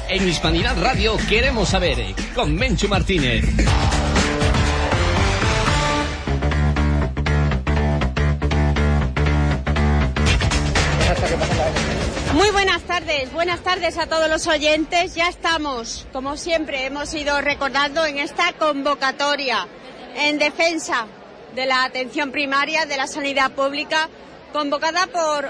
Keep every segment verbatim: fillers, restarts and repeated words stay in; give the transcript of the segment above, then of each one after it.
En Hispanidad Radio queremos saber, con Menchu Martínez. Muy buenas tardes, buenas tardes a todos los oyentes. Ya estamos, como siempre, hemos ido recordando en esta convocatoria en defensa de la atención primaria, de la sanidad pública, convocada por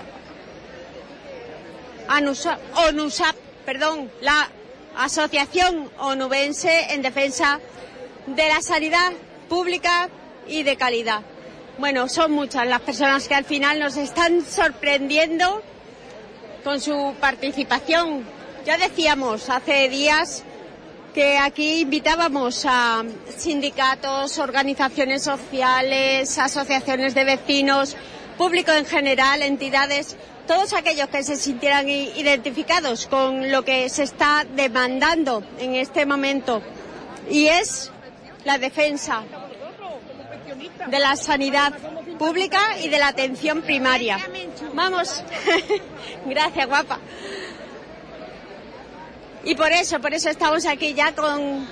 ANUSAP, ONUSAP, perdón, la Asociación Onubense en defensa de la sanidad pública y de calidad. Bueno, son muchas las personas que al final nos están sorprendiendo con su participación. Ya decíamos hace días que aquí invitábamos a sindicatos, organizaciones sociales, asociaciones de vecinos, público en general, entidades, todos aquellos que se sintieran identificados con lo que se está demandando en este momento, y es la defensa de la sanidad pública y de la atención primaria. Vamos. Gracias, guapa. Y por eso, por eso estamos aquí ya con,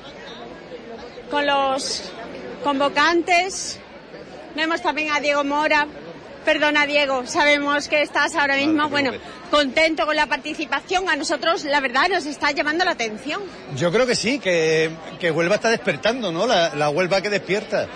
con los convocantes. Vemos también a Diego Mora. Perdona, Diego, sabemos que estás ahora mismo, bueno, contento con la participación. A nosotros, la verdad, nos está llamando la atención. Yo creo que sí, que, que Huelva está despertando, ¿no? La, la Huelva que despierta.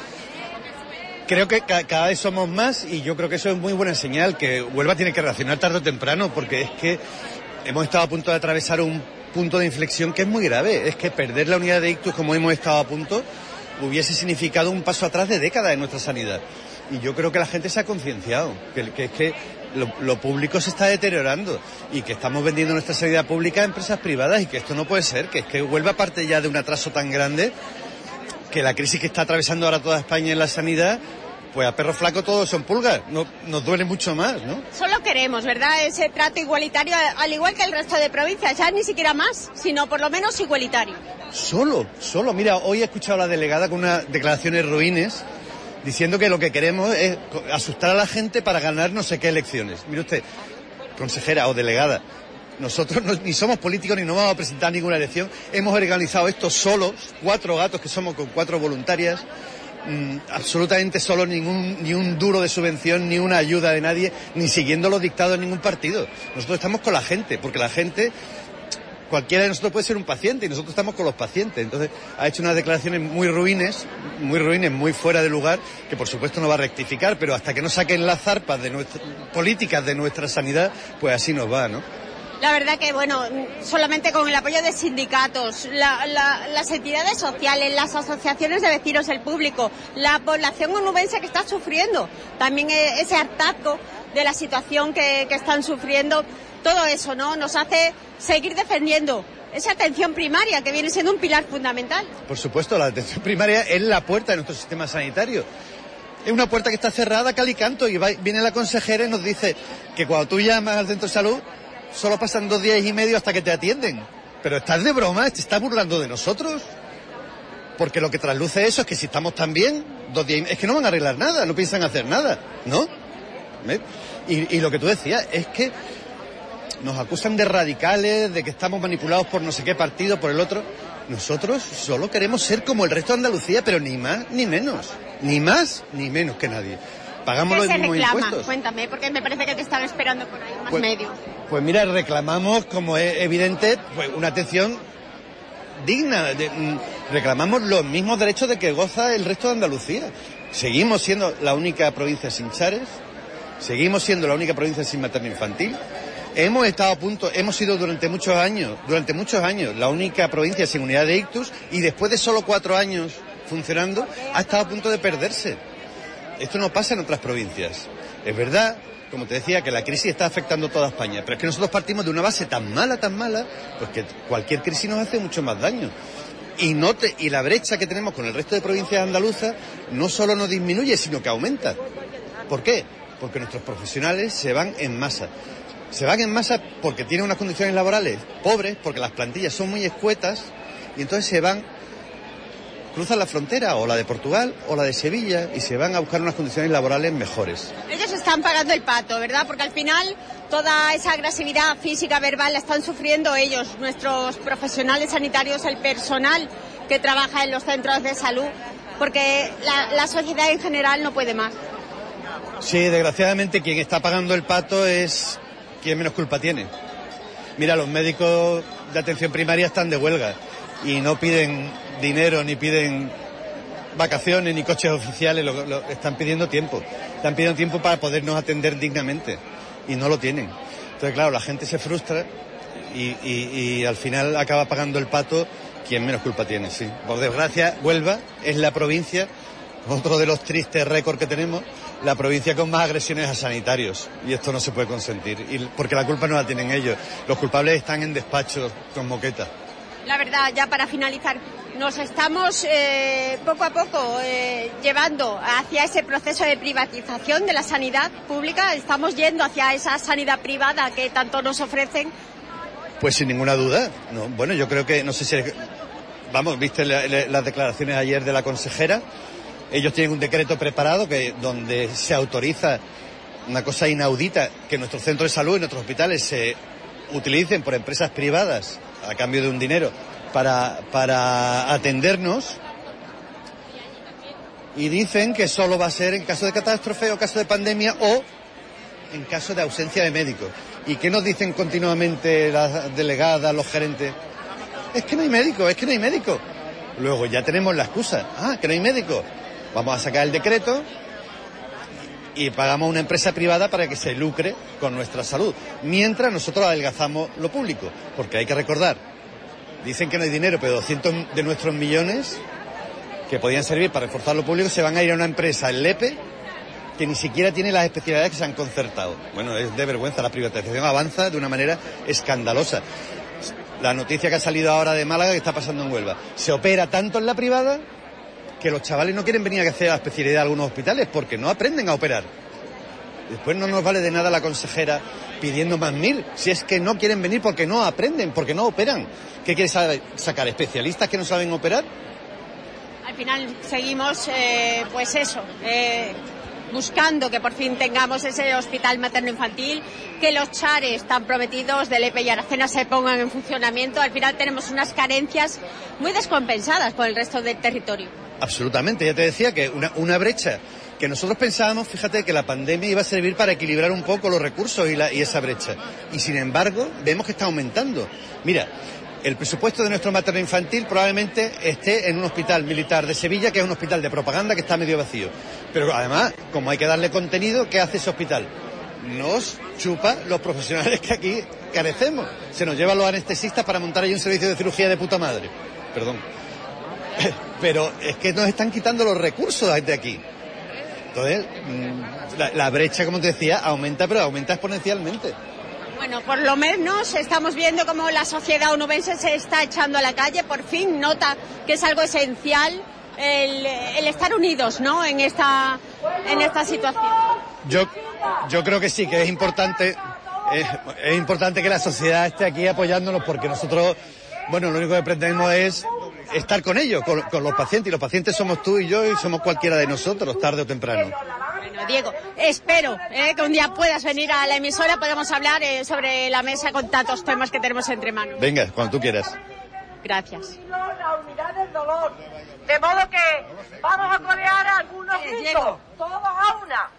Creo que ca- cada vez somos más, y yo creo que eso es muy buena señal, que Huelva tiene que reaccionar tarde o temprano, porque es que hemos estado a punto de atravesar un punto de inflexión que es muy grave. Es que perder la unidad de ictus, como hemos estado a punto, hubiese significado un paso atrás de décadas en nuestra sanidad. Y yo creo que la gente se ha concienciado, que, que es que lo, lo público se está deteriorando y que estamos vendiendo nuestra sanidad pública a empresas privadas, y que esto no puede ser, que es que Huelva parte ya de un atraso tan grande, que la crisis que está atravesando ahora toda España en la sanidad, pues a perro flaco todos son pulgas, no, nos duele mucho más, ¿no? Solo queremos, ¿verdad?, ese trato igualitario, al igual que el resto de provincias, ya ni siquiera más, sino por lo menos igualitario. Solo, solo, mira, hoy he escuchado a la delegada con unas declaraciones ruines, diciendo que lo que queremos es asustar a la gente para ganar no sé qué elecciones. Mire usted, consejera o delegada, nosotros no, ni somos políticos ni nos vamos a presentar ninguna elección. Hemos organizado esto solos, cuatro gatos que somos con cuatro voluntarias, mmm, absolutamente solos, ningún, ni un duro de subvención, ni una ayuda de nadie, ni siguiendo los dictados de ningún partido. Nosotros estamos con la gente, porque la gente, cualquiera de nosotros puede ser un paciente, y nosotros estamos con los pacientes. Entonces ha hecho unas declaraciones muy ruines, muy ruines, muy fuera de lugar, que por supuesto no va a rectificar, pero hasta que no saquen las zarpas de nuestra, políticas de nuestra sanidad, pues así nos va, ¿no? La verdad que, bueno, solamente con el apoyo de sindicatos, la, la, las entidades sociales, las asociaciones de vecinos, el público, la población onubense que está sufriendo, también ese hartazgo de la situación que, que están sufriendo, todo eso, ¿no?, nos hace seguir defendiendo esa atención primaria, que viene siendo un pilar fundamental. Por supuesto, la atención primaria es la puerta de nuestro sistema sanitario. Es una puerta que está cerrada, cal y canto, y va, viene la consejera y nos dice que cuando tú llamas al centro de salud, solo pasan dos días y medio hasta que te atienden. Pero estás de broma, te estás burlando de nosotros. Porque lo que trasluce eso es que si estamos tan bien, dos días y... es que no van a arreglar nada, no piensan hacer nada, ¿no? ¿Ves? Y, y lo que tú decías es que nos acusan de radicales, de que estamos manipulados por no sé qué partido, por el otro. Nosotros solo queremos ser como el resto de Andalucía, pero ni más ni menos. Ni más ni menos que nadie. Pagamos los mismos reclama? impuestos. Cuéntame, porque me parece que te están esperando por ahí más pues, medios. Pues mira, reclamamos, como es evidente, pues una atención digna. De, mm, reclamamos los mismos derechos de que goza el resto de Andalucía. Seguimos siendo la única provincia sin chares, seguimos siendo la única provincia sin materno infantil. Hemos estado a punto, hemos sido durante muchos años, durante muchos años, la única provincia sin unidad de ictus, y después de solo cuatro años funcionando, ha estado a punto de perderse. Esto no pasa en otras provincias. Es verdad, como te decía, que la crisis está afectando a toda España, pero es que nosotros partimos de una base tan mala, tan mala, pues que cualquier crisis nos hace mucho más daño. Y, no te, y la brecha que tenemos con el resto de provincias andaluzas no solo no disminuye, sino que aumenta. ¿Por qué? Porque nuestros profesionales se van en masa. Se van en masa porque tienen unas condiciones laborales pobres, porque las plantillas son muy escuetas, y entonces se van, cruzan la frontera, o la de Portugal o la de Sevilla, y se van a buscar unas condiciones laborales mejores. Ellos están pagando el pato, ¿verdad? Porque al final toda esa agresividad física, verbal, la están sufriendo ellos, nuestros profesionales sanitarios, el personal que trabaja en los centros de salud, porque la, la sociedad en general no puede más. Sí, desgraciadamente quien está pagando el pato es quien menos culpa tiene. Mira, los médicos de atención primaria están de huelga y no piden dinero, ni piden vacaciones, ni coches oficiales, lo, lo, están pidiendo tiempo. Están pidiendo tiempo para podernos atender dignamente y no lo tienen. Entonces, claro, la gente se frustra y, y, y al final acaba pagando el pato quien menos culpa tiene, sí. Por desgracia, Huelva es la provincia, otro de los tristes récords que tenemos, la provincia con más agresiones a sanitarios. Y esto no se puede consentir, y porque la culpa no la tienen ellos. Los culpables están en despachos con moqueta. La verdad, ya para finalizar, nos estamos eh, poco a poco eh, llevando hacia ese proceso de privatización de la sanidad pública. Estamos yendo hacia esa sanidad privada que tanto nos ofrecen. Pues sin ninguna duda. No, bueno, yo creo que, no sé si... Vamos, viste la, la, las declaraciones ayer de la consejera. Ellos tienen un decreto preparado que donde se autoriza una cosa inaudita, que nuestros centros de salud y nuestros hospitales se utilicen por empresas privadas a cambio de un dinero para, para atendernos, y dicen que solo va a ser en caso de catástrofe o caso de pandemia o en caso de ausencia de médicos. ¿Y qué nos dicen continuamente las delegadas, los gerentes? Es que no hay médico, es que no hay médico. Luego ya tenemos la excusa. Ah, que no hay médico. Vamos a sacar el decreto y pagamos a una empresa privada para que se lucre con nuestra salud, mientras nosotros adelgazamos lo público. Porque hay que recordar, dicen que no hay dinero, pero doscientos de nuestros millones que podían servir para reforzar lo público se van a ir a una empresa, el Lepe, que ni siquiera tiene las especialidades que se han concertado. Bueno, es de vergüenza, la privatización avanza de una manera escandalosa. La noticia que ha salido ahora de Málaga, que está pasando en Huelva, se opera tanto en la privada que los chavales no quieren venir a hacer la especialidad de algunos hospitales porque no aprenden a operar. Después no nos vale de nada la consejera pidiendo más mil, si es que no quieren venir porque no aprenden, porque no operan. ¿Qué quiere sacar? ¿Especialistas que no saben operar? Al final seguimos, eh, pues eso, eh, buscando que por fin tengamos ese hospital materno-infantil, que los chares tan prometidos de Lepe y Aracena se pongan en funcionamiento. Al final tenemos unas carencias muy descompensadas por el resto del territorio. Absolutamente, ya te decía que una, una brecha que nosotros pensábamos, fíjate, que la pandemia iba a servir para equilibrar un poco los recursos y, la, y esa brecha. Y sin embargo, vemos que está aumentando. Mira, el presupuesto de nuestro materno infantil probablemente esté en un hospital militar de Sevilla, que es un hospital de propaganda que está medio vacío. Pero además, como hay que darle contenido, ¿qué hace ese hospital? Nos chupa los profesionales que aquí carecemos. Se nos llevan los anestesistas para montar ahí un servicio de cirugía de puta madre. Perdón. Pero es que nos están quitando los recursos de aquí. Entonces, la, la brecha, como te decía, aumenta, pero aumenta exponencialmente. Bueno, por lo menos estamos viendo cómo la sociedad onubense se está echando a la calle, por fin nota que es algo esencial el, el estar unidos, ¿no?, en esta, en esta situación. Yo, yo creo que sí, que es importante, es, es importante que la sociedad esté aquí apoyándonos, porque nosotros, bueno, lo único que pretendemos es estar con ellos, con, con los pacientes, y los pacientes somos tú y yo y somos cualquiera de nosotros, tarde o temprano. Bueno, Diego, espero eh, que un día puedas venir a la emisora, podamos hablar eh, sobre la mesa con tantos temas que tenemos entre manos. Venga, cuando tú quieras. Gracias. La unidad del dolor. De modo que vamos a corear algunos gritos, todos a una.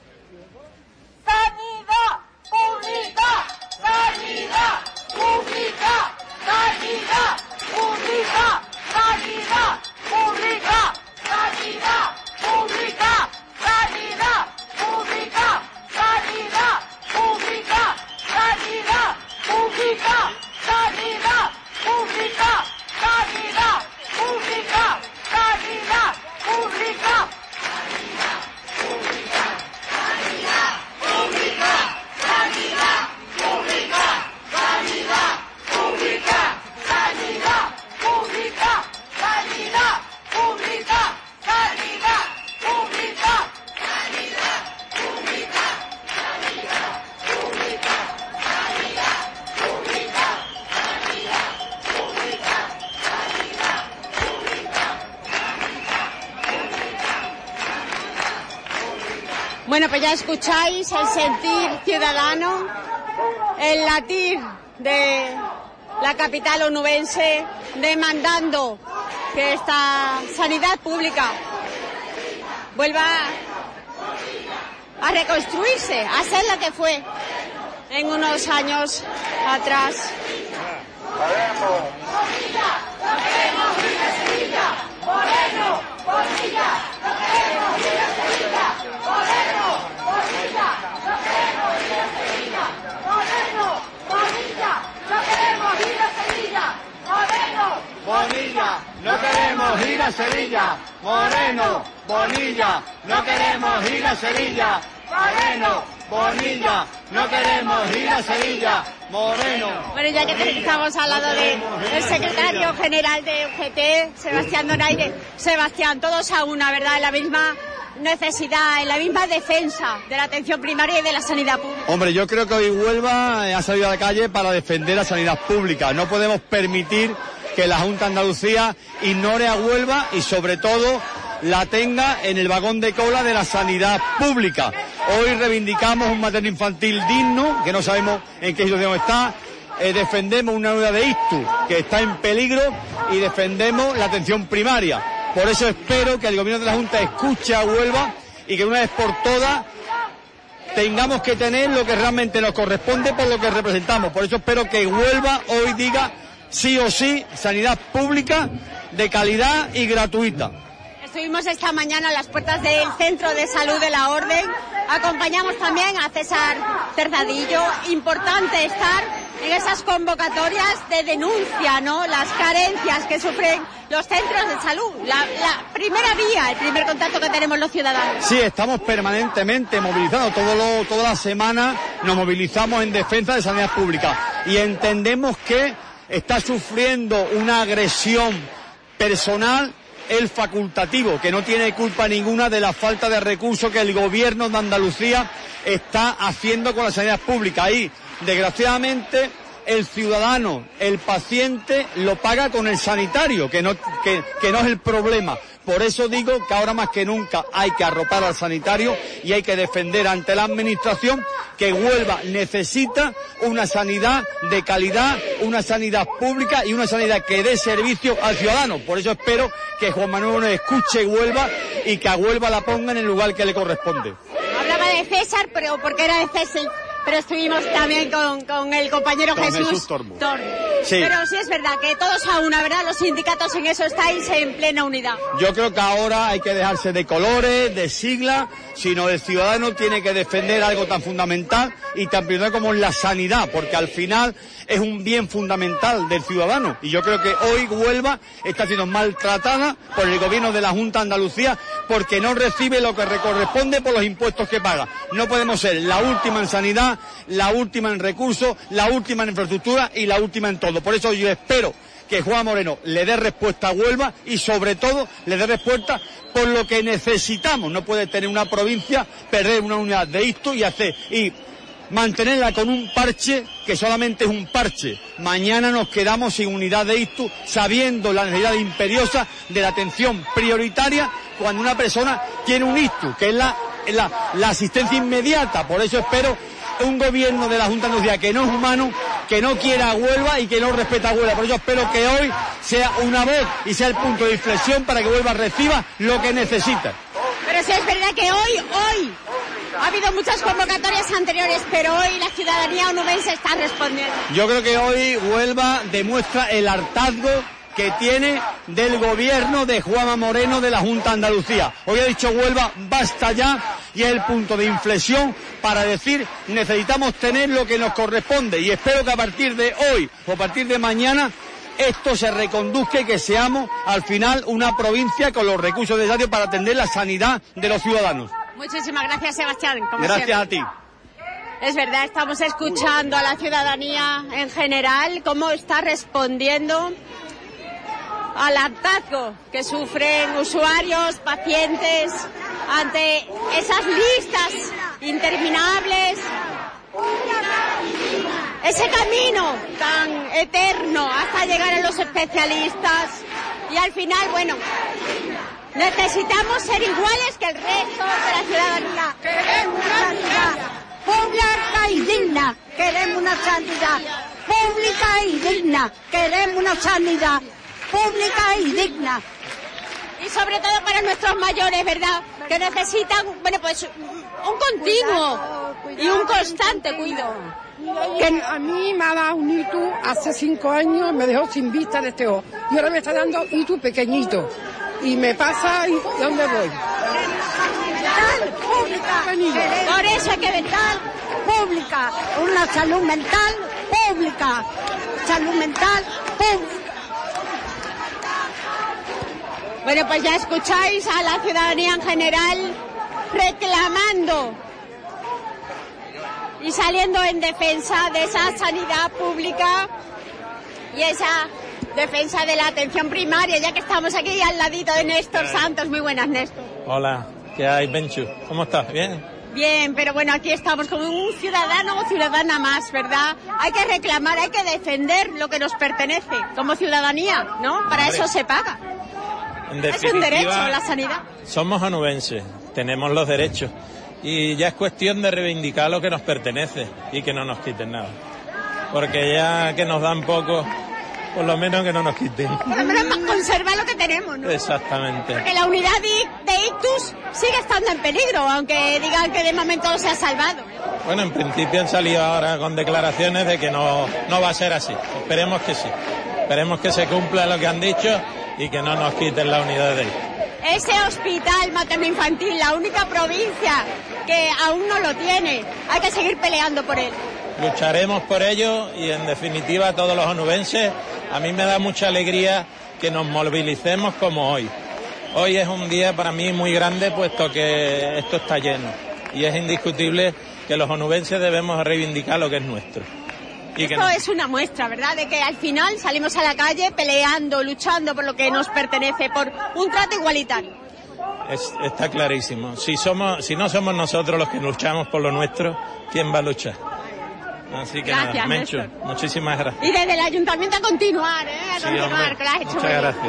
¡Sanidad pública! ¡Sanidad pública! ¡Sanidad pública! ¡Sanidad pública! ¡Sanidad pública! ¡Sanidad pública! ¡Sanidad pública! ¡Sanidad pública! ¡Sanidad pública! ¡Sanidad pública! ¡Sanidad pública! Bueno, pues ya escucháis el sentir ciudadano el latir de la capital onubense, demandando que esta sanidad pública vuelva a reconstruirse, a ser la que fue en unos años atrás. Moreno, Bonilla, no queremos ir a Sevilla. Moreno, Bonilla, no queremos ir a Sevilla. Moreno, Bonilla, no queremos ir a Sevilla. Moreno, Bonilla, no queremos ir a Sevilla. Moreno, Bonilla, no queremos ir a Sevilla. Moreno, Bonilla, no queremos ir a Sevilla. Moreno. Bueno, ya que estamos al lado de, del secretario general de U G T, Sebastián Donaire. Sebastián, todos a una, ¿verdad? En la misma necesidad, en la misma defensa de la atención primaria y de la sanidad pública. Hombre, yo creo que hoy Huelva ha salido a la calle para defender la sanidad pública. No podemos permitir que la Junta de Andalucía ignore a Huelva y sobre todo la tenga en el vagón de cola de la sanidad pública. Hoy reivindicamos un materno infantil digno, que no sabemos en qué situación está, eh, defendemos una unidad de ISTU que está en peligro y defendemos la atención primaria. Por eso espero que el gobierno de la Junta escuche a Huelva y que una vez por todas tengamos que tener lo que realmente nos corresponde por lo que representamos. Por eso espero que Huelva hoy diga sí o sí sanidad pública de calidad y gratuita. Estuvimos esta mañana a las puertas del Centro de Salud de la Orden. Acompañamos también a César Terzadillo. Importante estar en esas convocatorias de denuncia, ¿no? Las carencias que sufren los centros de salud. La, la primera vía, el primer contacto que tenemos los ciudadanos. Sí, estamos permanentemente movilizados. Todo lo, toda la semana nos movilizamos en defensa de sanidad pública. Y entendemos que está sufriendo una agresión personal el facultativo, que no tiene culpa ninguna de la falta de recursos que el gobierno de Andalucía está haciendo con la sanidad pública. Y, desgraciadamente, el ciudadano, el paciente, lo paga con el sanitario, que no, que, que no es el problema. Por eso digo que ahora más que nunca hay que arropar al sanitario y hay que defender ante la administración que Huelva necesita una sanidad de calidad, una sanidad pública y una sanidad que dé servicio al ciudadano. Por eso espero que Juan Manuel nos escuche Huelva y que a Huelva la ponga en el lugar que le corresponde. Hablaba de César, pero porque era de César. Pero estuvimos también con, con el compañero con Jesús, Jesús Tormo. Tormo. Sí. Pero sí es verdad que todos a una, ¿verdad? Los sindicatos en eso estáis en plena unidad. Yo creo que ahora hay que dejarse de colores, de siglas, sino el ciudadano tiene que defender algo tan fundamental y tan primero como la sanidad, porque al final es un bien fundamental del ciudadano. Y yo creo que hoy Huelva está siendo maltratada por el gobierno de la Junta de Andalucía porque no recibe lo que le corresponde por los impuestos que paga. No podemos ser la última en sanidad, la última en recursos, la última en infraestructura y la última en todo. Por eso yo espero que Juan Moreno le dé respuesta a Huelva y sobre todo le dé respuesta por lo que necesitamos. No puede tener una provincia, perder una unidad de ISTU y hacer y mantenerla con un parche que solamente es un parche. Mañana nos quedamos sin unidad de ISTU sabiendo la necesidad imperiosa de la atención prioritaria cuando una persona tiene un ISTU, que es la, la, la asistencia inmediata. Por eso espero un gobierno de la Junta de Andalucía que no es humano, que no quiera a Huelva y que no respeta a Huelva. Por eso espero que hoy sea una voz y sea el punto de inflexión para que Huelva reciba lo que necesita. Pero sí es verdad que hoy, hoy, ha habido muchas convocatorias anteriores, pero hoy la ciudadanía onubense está respondiendo. Yo creo que hoy Huelva demuestra el hartazgo que tiene del gobierno de Juanma Moreno de la Junta de Andalucía. Hoy ha dicho Huelva, basta ya, y es el punto de inflexión para decir necesitamos tener lo que nos corresponde y espero que a partir de hoy o a partir de mañana esto se reconduzca y que seamos al final una provincia con los recursos necesarios para atender la sanidad de los ciudadanos. Muchísimas gracias, Sebastián. Como Gracias siempre. a ti. Es verdad, estamos escuchando a la ciudadanía en general cómo está respondiendo al hartazgo que sufren usuarios, pacientes, ante esas listas interminables, ese camino tan eterno hasta llegar a los especialistas y al final, bueno, necesitamos ser iguales que el resto de la ciudadanía. Queremos sanidad, pública y digna. Queremos una sanidad pública y digna. Queremos una sanidad pública y digna. Y sobre todo para nuestros mayores, ¿verdad? Que necesitan, bueno, pues un continuo y un constante cuidado. Que a mí me ha dado un ictus hace cinco años, me dejó sin vista de este ojo. Y ahora me está dando un ictus pequeñito. Y me pasa, ¿y dónde voy? Por eso hay que mental pública, una salud mental pública, salud mental pública. Bueno, pues ya escucháis a la ciudadanía en general reclamando y saliendo en defensa de esa sanidad pública y esa defensa de la atención primaria, ya que estamos aquí al ladito de Néstor Santos. Muy buenas, Néstor. Hola, ¿qué hay, Menchu? ¿Cómo estás? ¿Bien? Bien, pero bueno, aquí estamos como un ciudadano o ciudadana más, ¿verdad? Hay que reclamar, hay que defender lo que nos pertenece como ciudadanía, ¿no? Para eso se paga. En es un derecho, la sanidad. Somos onubenses, tenemos los derechos y ya es cuestión de reivindicar lo que nos pertenece y que no nos quiten nada. Porque ya que nos dan poco, por lo menos que no nos quiten. Por lo menos conservar lo que tenemos, ¿no? Exactamente. Porque la unidad de, de ictus sigue estando en peligro, aunque digan que de momento se ha salvado. Bueno, en principio han salido ahora con declaraciones de que no, no va a ser así. Esperemos que sí. Esperemos que se cumpla lo que han dicho y que no nos quiten la unidad de ictus. Ese hospital materno-infantil, la única provincia que aún no lo tiene, hay que seguir peleando por él. Lucharemos por ello y en definitiva todos los onubenses, a mí me da mucha alegría que nos movilicemos como hoy. Hoy es un día para mí muy grande puesto que esto está lleno y es indiscutible que los onubenses debemos reivindicar lo que es nuestro. Y Esto no... es una muestra, ¿verdad?, de que al final salimos a la calle peleando, luchando por lo que nos pertenece, por un trato igualitario. Es, está clarísimo. Si somos, si no somos nosotros los que luchamos por lo nuestro, ¿quién va a luchar? Así que gracias, nada, Menchu, muchísimas gracias. Y desde el ayuntamiento a continuar, ¿eh? A sí, continuar, hombre, que lo has hecho muchas muy bien. gracias.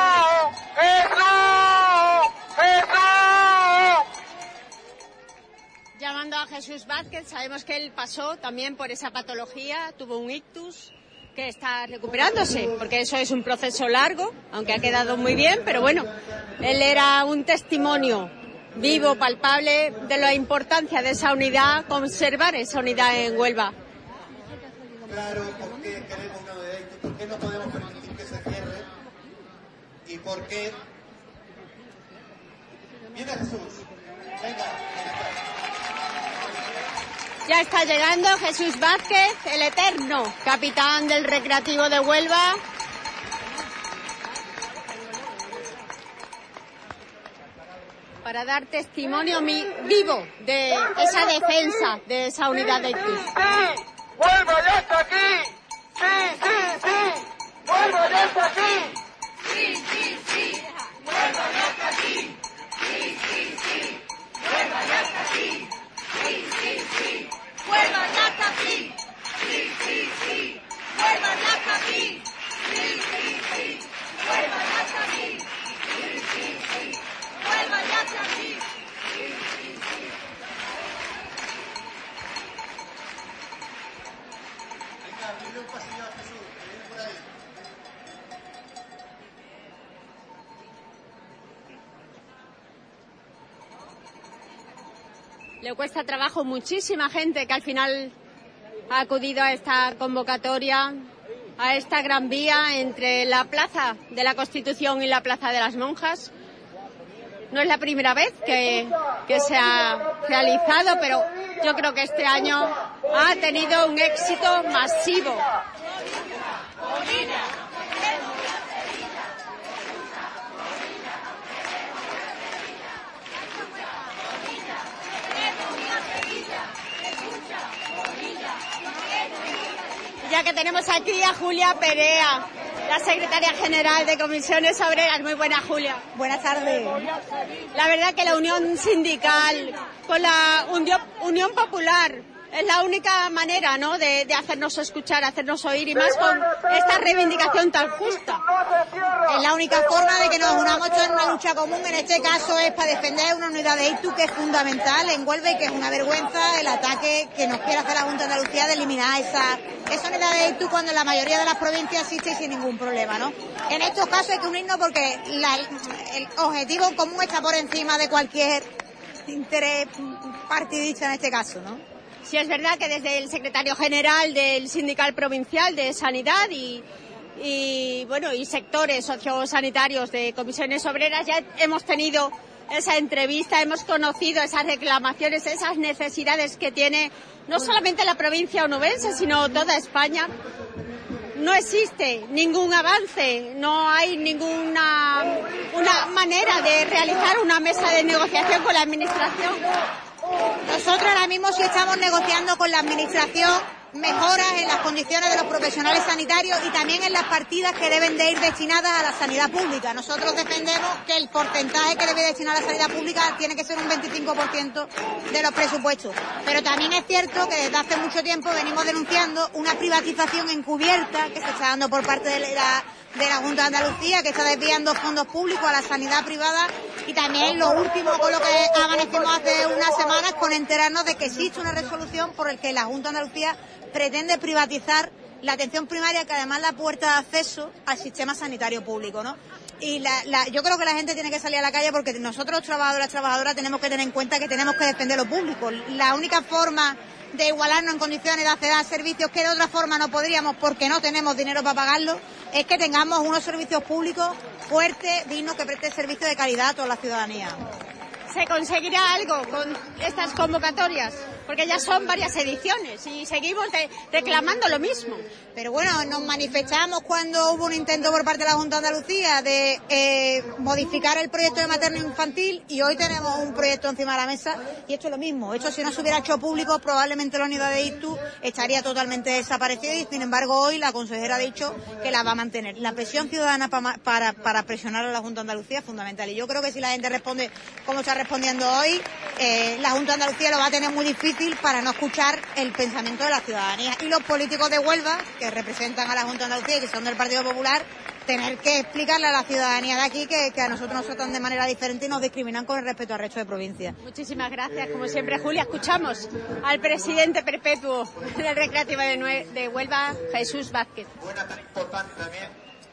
Llamando a Jesús Vázquez, sabemos que él pasó también por esa patología, tuvo un ictus que está recuperándose, porque eso es un proceso largo, aunque ha quedado muy bien, pero bueno, él era un testimonio vivo, palpable, de la importancia de esa unidad, conservar esa unidad en Huelva. Claro, ¿por qué queremos una unidad? ¿Por qué no podemos permitir que se cierre? ¿Y por qué? Viene Jesús. Venga. Ya está llegando Jesús Vázquez, el eterno capitán del Recreativo de Huelva. Para dar testimonio mi, vivo de esa defensa de esa unidad de ictus. ¡Sí, sí! ¡Huelva ya está aquí! ¡Sí, sí, sí! ¡Huelva ya está aquí! ¡Sí, sí, sí! ¡Huelva ya está aquí! ¡Sí, sí, sí! ¡Huelva ya está aquí! ¡Sí, sí, sí! ¡Huelva ya está aquí! ¡Sí, sí, sí! ¡Huelva ya está aquí! ¡Sí, sí, sí! ¡Huelva ya está aquí! ¡Sí, sí, sí! ¡Huelva ya está aquí! ¡Sí, sí, sí! Venga, abrirle un pasillo a Jesús, que viene por ahí. Le cuesta trabajo muchísima gente que al final ha acudido a esta convocatoria, a esta gran vía entre la Plaza de la Constitución y la Plaza de las Monjas. No es la primera vez que, que se ha realizado, pero yo creo que este año ha tenido un éxito masivo. Ya que tenemos aquí a Julia Perea, la secretaria general de Comisiones Obreras. Muy buena, Julia. Buenas tardes. La verdad que la unión sindical con la Unión, Unión Popular es la única manera, ¿no?, de, de hacernos escuchar, hacernos oír, y más con esta reivindicación tan justa. Es la única forma de que nos unamos en una lucha común. En este caso es para defender una unidad de ITU que es fundamental en Huelva y que es una vergüenza el ataque que nos quiere hacer la Junta de Andalucía de eliminar esa, esa unidad de ITU cuando en la mayoría de las provincias existe y sin ningún problema, ¿no? En estos casos hay que unirnos porque la, el objetivo común está por encima de cualquier interés partidista en este caso, ¿no? Sí, es verdad que desde el secretario general del Sindical Provincial de Sanidad y, y bueno y sectores sociosanitarios de comisiones obreras ya hemos tenido esa entrevista, hemos conocido esas reclamaciones, esas necesidades que tiene no solamente la provincia onubense, sino toda España. No existe ningún avance, no hay ninguna una manera de realizar una mesa de negociación con la administración. Nosotros ahora mismo sí estamos negociando con la administración mejoras en las condiciones de los profesionales sanitarios y también en las partidas que deben de ir destinadas a la sanidad pública. Nosotros defendemos que el porcentaje que debe destinar a la sanidad pública tiene que ser un veinticinco por ciento de los presupuestos. Pero también es cierto que desde hace mucho tiempo venimos denunciando una privatización encubierta que se está dando por parte de la, de la Junta de Andalucía, que está desviando fondos públicos a la sanidad privada. Y también lo último con lo que amanecimos hace unas semanas con enterarnos de que existe una resolución por el que la Junta de Andalucía pretende privatizar la atención primaria, que además es la puerta de acceso al sistema sanitario público, ¿no? Y la, la, yo creo que la gente tiene que salir a la calle porque nosotros los trabajadores y trabajadoras tenemos que tener en cuenta que tenemos que defender lo público. La única forma de igualarnos en condiciones de acceder a servicios que de otra forma no podríamos porque no tenemos dinero para pagarlos, es que tengamos unos servicios públicos fuertes, dignos, que presten servicio de calidad a toda la ciudadanía. ¿Se conseguirá algo con estas convocatorias? Porque ya son varias ediciones y seguimos de, reclamando lo mismo. Pero bueno, nos manifestamos cuando hubo un intento por parte de la Junta de Andalucía de eh, modificar el proyecto de materno infantil y hoy tenemos un proyecto encima de la mesa y esto es lo mismo. Esto si no se hubiera hecho público probablemente la unidad de ITU estaría totalmente desaparecida y sin embargo hoy la consejera ha dicho que la va a mantener. La presión ciudadana para, para, para presionar a la Junta de Andalucía es fundamental y yo creo que si la gente responde como está respondiendo hoy, eh, la Junta de Andalucía lo va a tener muy difícil para no escuchar el pensamiento de la ciudadanía y los políticos de Huelva que representan a la Junta de Andalucía y que son del Partido Popular tener que explicarle a la ciudadanía de aquí que, que a nosotros nos tratan de manera diferente y nos discriminan con el respeto al resto de provincias. Muchísimas gracias, como siempre, Julia. Escuchamos al presidente perpetuo del Recreativo de, Nue de Huelva, Jesús Vázquez. Buena, tan importante también.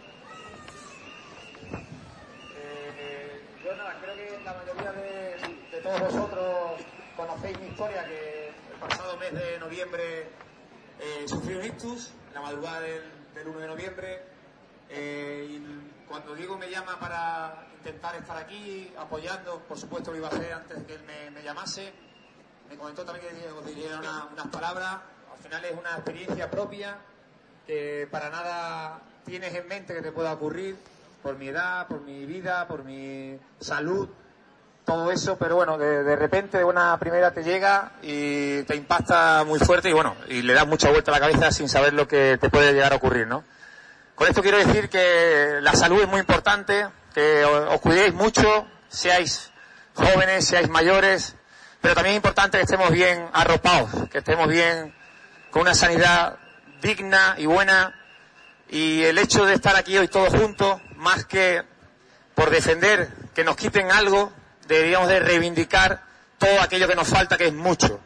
Eh, yo nada, creo que la mayoría de, de todos vosotros conocéis mi historia, que el pasado mes de noviembre eh, sufrí un ictus, en la madrugada del, del uno de noviembre. Eh, y cuando Diego me llama para intentar estar aquí apoyando, por supuesto lo iba a hacer antes de que él me, me llamase, me comentó también que os diría una, unas palabras. Al final es una experiencia propia que para nada tienes en mente que te pueda ocurrir por mi edad, por mi vida, por mi salud, todo eso, pero bueno, de, de repente de una primera te llega y te impacta muy fuerte y bueno, y le das mucha vuelta a la cabeza sin saber lo que te puede llegar a ocurrir, ¿no? Con esto quiero decir que la salud es muy importante, que os cuidéis mucho, seáis jóvenes, seáis mayores, pero también es importante que estemos bien arropados, que estemos bien con una sanidad digna y buena, y el hecho de estar aquí hoy todos juntos, más que por defender que nos quiten algo, deberíamos de reivindicar todo aquello que nos falta, que es mucho.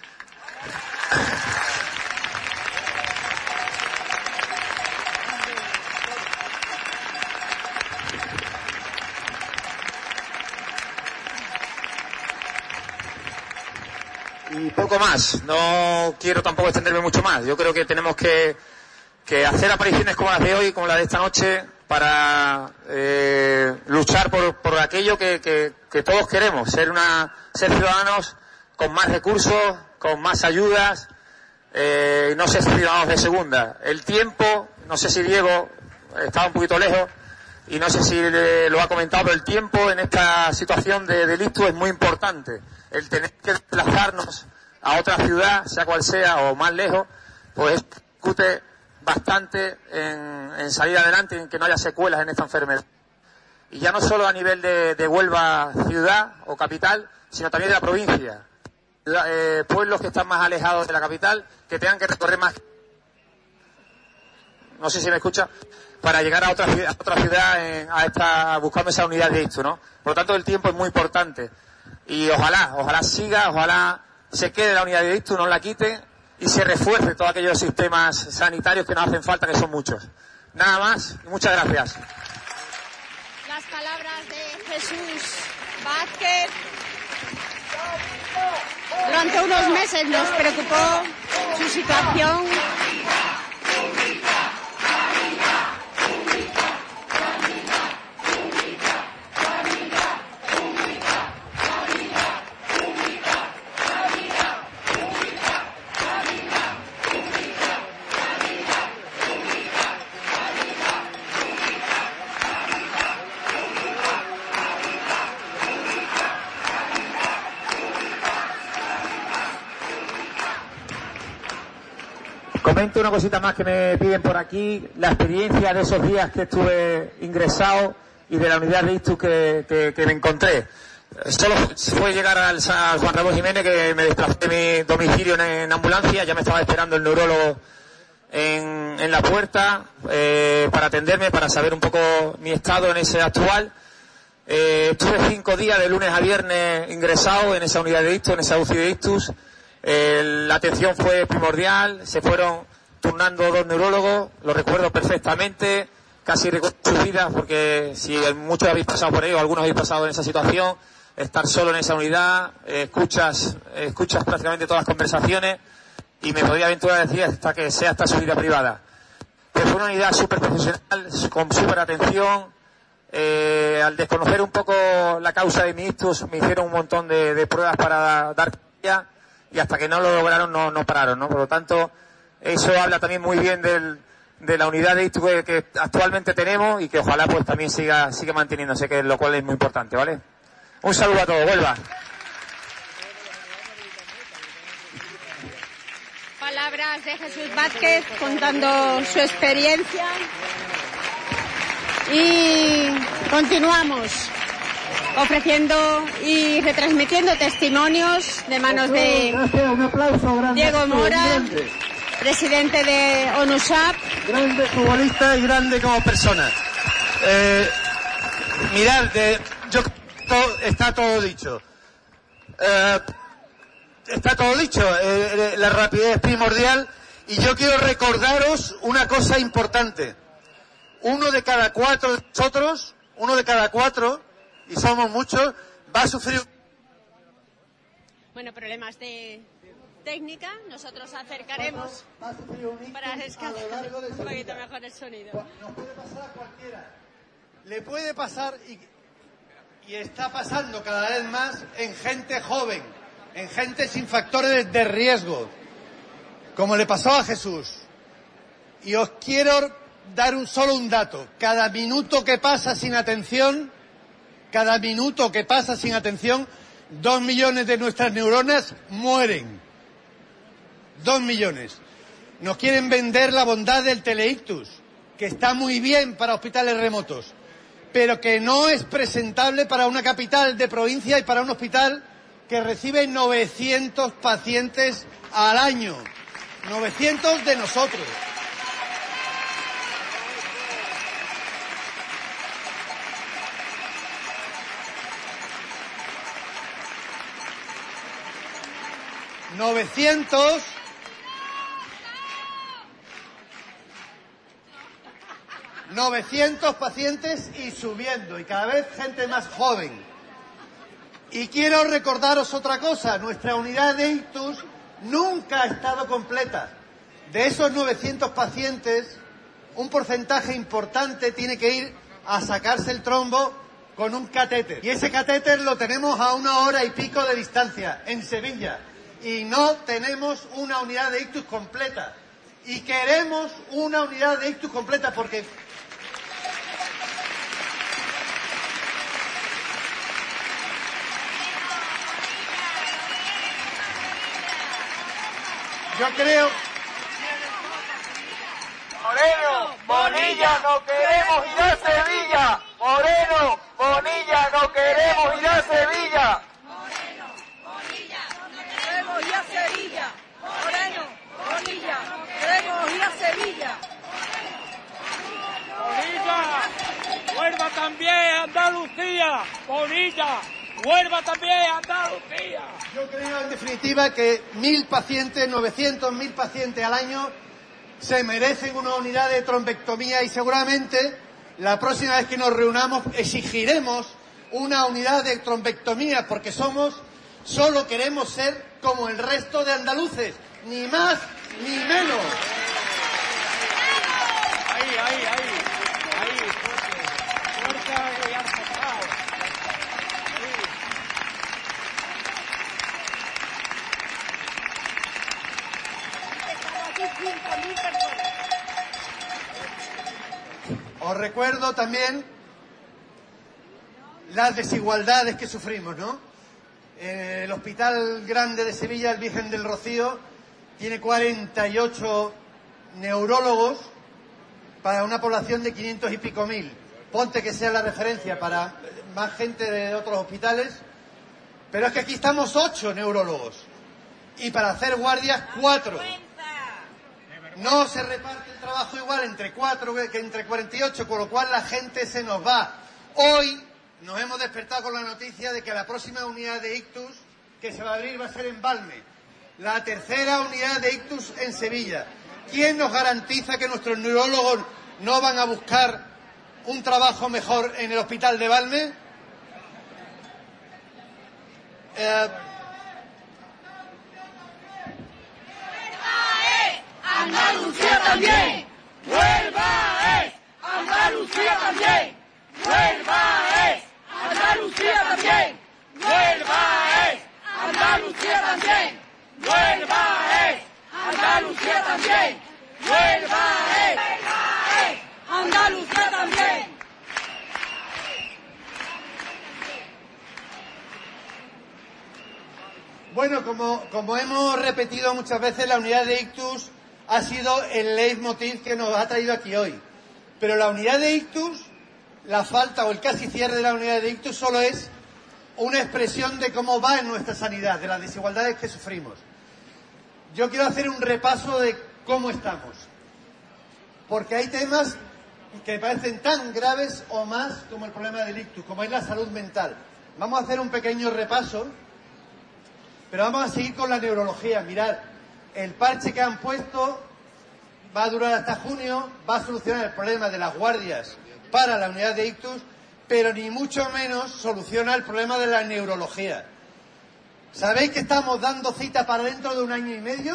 Y poco más, no quiero tampoco extenderme mucho más. Yo creo que tenemos que, que hacer apariciones como las de hoy, como la de esta noche, para eh, luchar por, por aquello que, que, que todos queremos, ser una ser ciudadanos con más recursos, con más ayudas, eh, no ser ciudadanos de segunda. El tiempo, no sé si Diego estaba un poquito lejos y no sé si le, lo ha comentado, pero el tiempo en esta situación de delito es muy importante. El tener que desplazarnos a otra ciudad, sea cual sea, o más lejos, pues discute bastante en, en salir adelante y en que no haya secuelas en esta enfermedad. Y ya no solo a nivel de, de Huelva ciudad o capital, sino también de la provincia. eh, pueblos que están más alejados de la capital, que tengan que recorrer más, no sé si me escucha, para llegar a otra, a otra ciudad en, a esta, buscando esa unidad de ISTU, ¿no? Por lo tanto, el tiempo es muy importante. Y ojalá, ojalá siga, ojalá se quede la unidad de ISTU, no la quite y se refuerce todos aquellos sistemas sanitarios que nos hacen falta, que son muchos. Nada más, y muchas gracias. Las palabras de Jesús Vázquez. Durante unos meses nos preocupó su situación. Comento una cosita más que me piden por aquí, la experiencia de esos días que estuve ingresado y de la unidad de ISTU que, que, que me encontré. Solo fue llegar al, al Juan Ramón Jiménez, que me desplacé de mi domicilio en, en ambulancia, ya me estaba esperando el neurólogo en, en la puerta eh, para atenderme, para saber un poco mi estado en ese actual. Eh, estuve cinco días de lunes a viernes ingresado en esa unidad de ISTU, en esa U C I de ISTUS. Eh, la atención fue primordial, se fueron turnando dos neurólogos, lo recuerdo perfectamente, casi recuerdo sus vidas, porque si muchos habéis pasado por ahí o algunos habéis pasado en esa situación, estar solo en esa unidad, eh, escuchas eh, escuchas prácticamente todas las conversaciones y me podría aventurar a decir hasta que sea hasta su vida privada. Pero fue una unidad súper profesional, con súper atención. Eh, al desconocer un poco la causa de mi ictus, me hicieron un montón de, de pruebas para dar ya, y hasta que no lo lograron no, no pararon, ¿no? Por lo tanto, eso habla también muy bien del, de la unidad de ictus que, que actualmente tenemos y que ojalá pues también siga, siga manteniéndose, que lo cual es muy importante, ¿vale? Un saludo a todos, Huelva. Palabras de Jesús Vázquez contando su experiencia. Y continuamos ofreciendo y retransmitiendo testimonios de manos de Diego Mora, presidente de ONUSAP. Grande futbolista y grande como persona. Eh, mirad, de, yo todo, está todo dicho. Eh, está todo dicho. Eh, la rapidez es primordial y yo quiero recordaros una cosa importante. Uno de cada cuatro de nosotros, uno de cada cuatro, y somos muchos, va a sufrir... Bueno, problemas de técnica, nosotros acercaremos para rescatar un poquito mejor el sonido. Nos puede pasar a cualquiera. Le puede pasar, y, y está pasando cada vez más, en gente joven, en gente sin factores de riesgo, como le pasó a Jesús. Y os quiero dar un solo un dato. Cada minuto que pasa sin atención, cada minuto que pasa sin atención, dos millones de nuestras neuronas mueren. Dos millones. Nos quieren vender la bondad del teleictus, que está muy bien para hospitales remotos, pero que no es presentable para una capital de provincia y para un hospital que recibe novecientos pacientes al año. novecientos de nosotros. novecientos novecientos pacientes y subiendo, y cada vez gente más joven. Y quiero recordaros otra cosa, nuestra unidad de ictus nunca ha estado completa. De esos novecientos pacientes, un porcentaje importante tiene que ir a sacarse el trombo con un catéter. Y ese catéter lo tenemos a una hora y pico de distancia, en Sevilla. Y no tenemos una unidad de ictus completa. Y queremos una unidad de ictus completa porque... Yo creo... Moreno, Bonilla, no queremos ir a Sevilla. Moreno, Bonilla, no queremos ir a Sevilla. también Andalucía, bonita. Huelva también Andalucía. Yo creo, en definitiva, que mil pacientes, novecientos mil pacientes al año se merecen una unidad de trombectomía y seguramente la próxima vez que nos reunamos exigiremos una unidad de trombectomía porque somos, solo queremos ser como el resto de andaluces, ni más ni menos. Ahí, ahí, ahí, ahí, fuerte, fuerte y acertado. Os recuerdo también las desigualdades que sufrimos, ¿no? Eh, el Hospital Grande de Sevilla, el Virgen del Rocío, tiene cuarenta y ocho neurólogos para una población de quinientos y pico mil. Ponte que sea la referencia para más gente de otros hospitales, pero es que aquí estamos ocho neurólogos y para hacer guardias cuatro. No se reparte el trabajo igual entre cuatro que entre cuarenta y ocho, con lo cual la gente se nos va. Hoy nos hemos despertado con la noticia de que la próxima unidad de ictus que se va a abrir va a ser en Valme. La tercera unidad de ictus en Sevilla. ¿Quién nos garantiza que nuestros neurólogos no van a buscar un trabajo mejor en el hospital de Valme? Eh, Andalucía también. Huelva es Andalucía también. Huelva es Andalucía también. Huelva es Andalucía también. Huelva es Andalucía también. Huelva es Andalucía también. Bueno, como, como hemos repetido muchas veces, la unidad de ictus ha sido el leitmotiv que nos ha traído aquí hoy. Pero la unidad de ictus, la falta o el casi cierre de la unidad de ictus solo es una expresión de cómo va en nuestra sanidad, de las desigualdades que sufrimos. Yo quiero hacer un repaso de cómo estamos, porque hay temas que me parecen tan graves o más como el problema del ictus, como es la salud mental. Vamos a hacer un pequeño repaso, pero vamos a seguir con la neurología. Mirad, el parche que han puesto va a durar hasta junio, va a solucionar el problema de las guardias para la unidad de ictus, pero ni mucho menos soluciona el problema de la neurología. ¿Sabéis que estamos dando cita para dentro de un año y medio?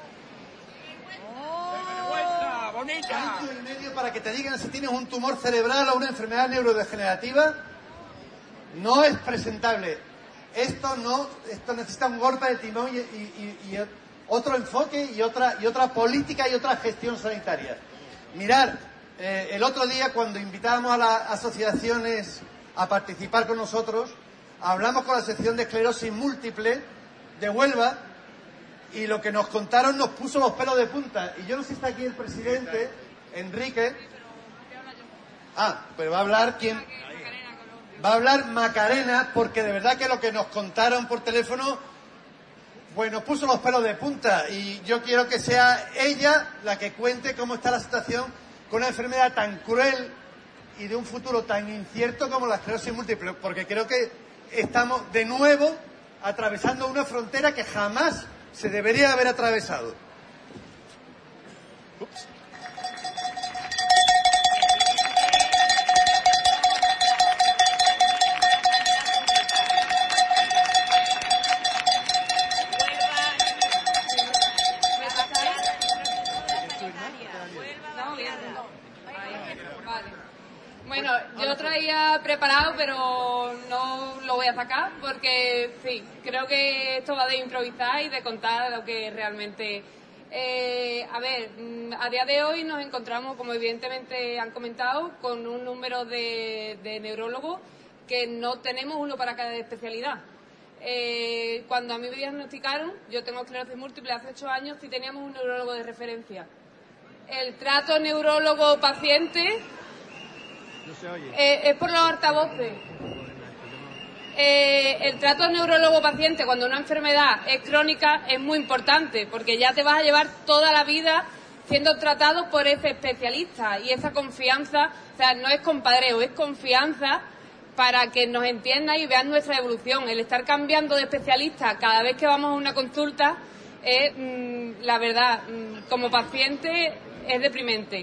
¡Vergüenza, bonita! Año y medio para que te digan si tienes un tumor cerebral o una enfermedad neurodegenerativa. No es presentable. Esto no, esto necesita un golpe de timón y, y, y, y otro enfoque y otra y otra política y otra gestión sanitaria. Mirad, eh, el otro día cuando invitábamos a las asociaciones a participar con nosotros, hablamos con la Asociación de Esclerosis Múltiple de Huelva y lo que nos contaron nos puso los pelos de punta. Y yo no sé si está aquí el presidente, Enrique. Ah, pero va a hablar quién. Va a hablar Macarena, porque de verdad que lo que nos contaron por teléfono, pues nos puso los pelos de punta. Y yo quiero que sea ella la que cuente cómo está la situación con una enfermedad tan cruel y de un futuro tan incierto como la esclerosis múltiple, porque creo que estamos de nuevo atravesando una frontera que jamás se debería haber atravesado. Ups. Bueno, yo traía preparado, pero no lo voy a sacar porque, sí, creo que esto va de improvisar y de contar lo que realmente... Eh, a ver, a día de hoy nos encontramos, como evidentemente han comentado, con un número de, de neurólogos que no tenemos uno para cada especialidad. Eh, cuando a mí me diagnosticaron, yo tengo esclerosis múltiple hace ocho años, sí teníamos un neurólogo de referencia. El trato neurólogo-paciente... Eh, es por los altavoces. Eh, el trato neurólogo-paciente cuando una enfermedad es crónica es muy importante porque ya te vas a llevar toda la vida siendo tratados por ese especialista, y esa confianza, o sea, no es compadreo, es confianza para que nos entiendan y vean nuestra evolución. El estar cambiando de especialista cada vez que vamos a una consulta es, mmm, la verdad, mmm, como paciente es deprimente.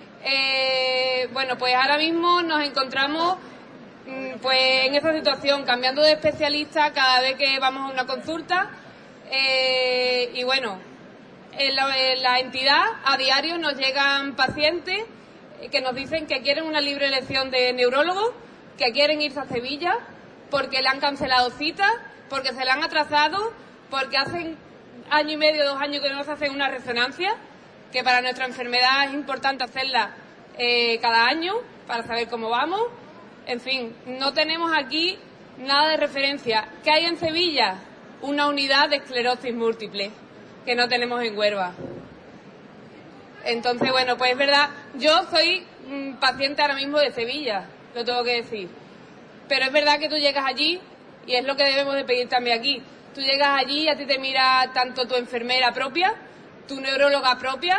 Eh, bueno, pues ahora mismo nos encontramos mmm, pues en esa situación, cambiando de especialista cada vez que vamos a una consulta. Eh, y bueno, en la, en la entidad a diario nos llegan pacientes que nos dicen que quieren una libre elección de neurólogo, que quieren irse a Sevilla porque le han cancelado citas, porque se le han atrasado, porque hacen año y medio, dos años que no se hacen una resonancia, que para nuestra enfermedad es importante hacerla eh, cada año para saber cómo vamos. En fin, no tenemos aquí nada de referencia. ¿Qué hay en Sevilla? Una unidad de esclerosis múltiple, que no tenemos en Huelva. Entonces, bueno, pues es verdad, yo soy mmm, paciente ahora mismo de Sevilla, lo tengo que decir. Pero es verdad que tú llegas allí, y es lo que debemos de pedir también aquí. Tú llegas allí y a ti te mira tanto tu enfermera propia, tu neuróloga propia,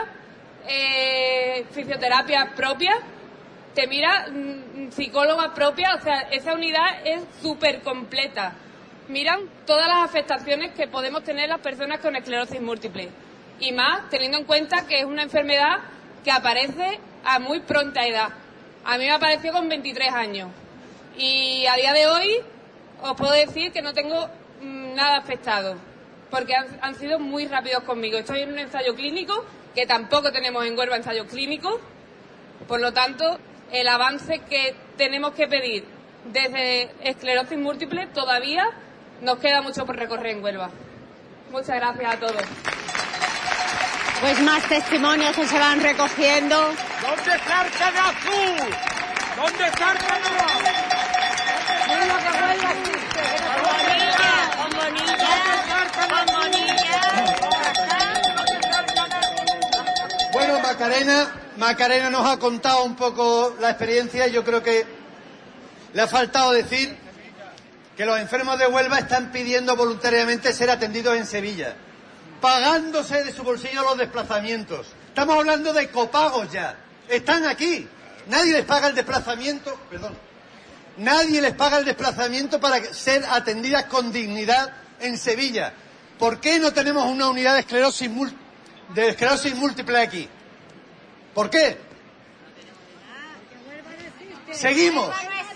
eh, fisioterapia propia, te mira mmm, psicóloga propia, o sea, esa unidad es súper completa. Miran todas las afectaciones que podemos tener las personas con esclerosis múltiple. Y más teniendo en cuenta que es una enfermedad que aparece a muy pronta edad. A mí me apareció con veintitrés años. Y a día de hoy os puedo decir que no tengo mmm, nada afectado, porque han, han sido muy rápidos conmigo. Estoy en un ensayo clínico, que tampoco tenemos en Huelva ensayos clínicos. Por lo tanto, el avance que tenemos que pedir desde esclerosis múltiple todavía nos queda mucho por recorrer en Huelva. Muchas gracias a todos. Pues más testimonios que se van recogiendo. ¿Dónde está Arcana Azul? ¿Dónde está Arcana? Mira que Huelva existe. Con Bonilla, con Bonilla, Bueno, Macarena, Macarena nos ha contado un poco la experiencia. Yo creo que le ha faltado decir que los enfermos de Huelva están pidiendo voluntariamente ser atendidos en Sevilla, pagándose de su bolsillo los desplazamientos. Estamos hablando de copagos ya. Están aquí. Nadie les paga el desplazamiento, perdón, nadie les paga el desplazamiento para ser atendidas con dignidad en Sevilla. ¿Por qué no tenemos una unidad de esclerosis, de esclerosis múltiple aquí? ¿Por qué? Seguimos.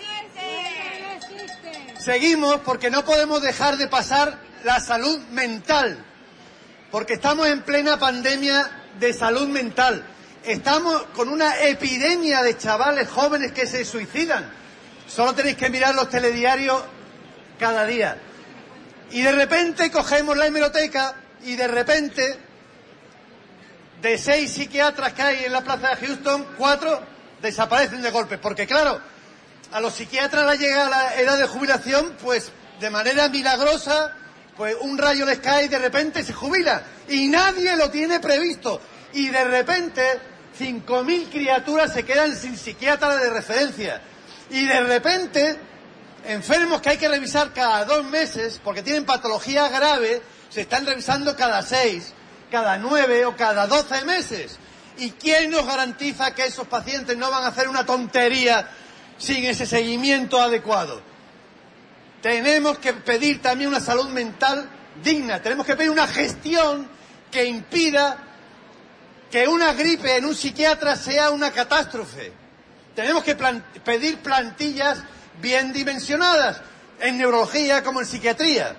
Seguimos porque no podemos dejar de pasar la salud mental, porque estamos en plena pandemia de salud mental. Estamos con una epidemia de chavales jóvenes que se suicidan. Solo tenéis que mirar los telediarios cada día. Y de repente cogemos la hemeroteca y de repente, de seis psiquiatras que hay en la plaza de Houston, cuatro desaparecen de golpe. Porque claro, a los psiquiatras les llega la edad de jubilación, pues de manera milagrosa, pues un rayo les cae y de repente se jubila. Y nadie lo tiene previsto. Y de repente, cinco mil criaturas se quedan sin psiquiatra de referencia. Y de repente, enfermos que hay que revisar cada dos meses, porque tienen patología grave, se están revisando cada seis, cada nueve o cada doce meses. ¿Y quién nos garantiza que esos pacientes no van a hacer una tontería sin ese seguimiento adecuado? Tenemos que pedir también una salud mental digna. Tenemos que pedir una gestión que impida que una gripe en un psiquiatra sea una catástrofe. Tenemos que plan- pedir plantillas bien dimensionadas, en neurología como en psiquiatría.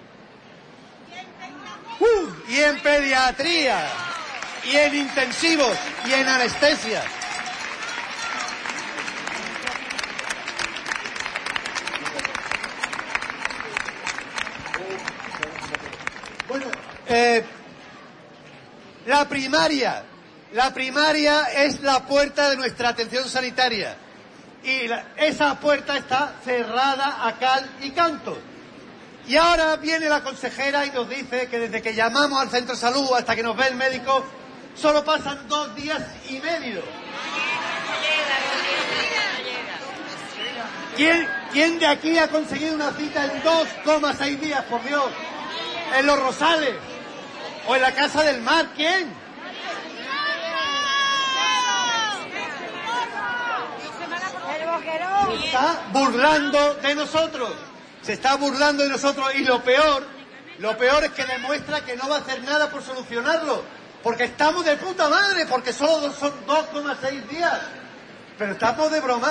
Uh, y en pediatría, y en intensivos, y en anestesia. Bueno, eh, la primaria, la primaria es la puerta de nuestra atención sanitaria y la, esa puerta está cerrada a cal y canto. Y ahora viene la consejera y nos dice que desde que llamamos al centro de salud hasta que nos ve el médico solo pasan dos días y medio. ¿Quién, quién de aquí ha conseguido una cita en dos coma seis días, por Dios? En Los Rosales o en la Casa del Mar, ¿quién? Se está burlando de nosotros. Se está burlando de nosotros y lo peor, lo peor es que demuestra que no va a hacer nada por solucionarlo. Porque estamos de puta madre, porque solo son dos coma seis días. Pero estamos de broma.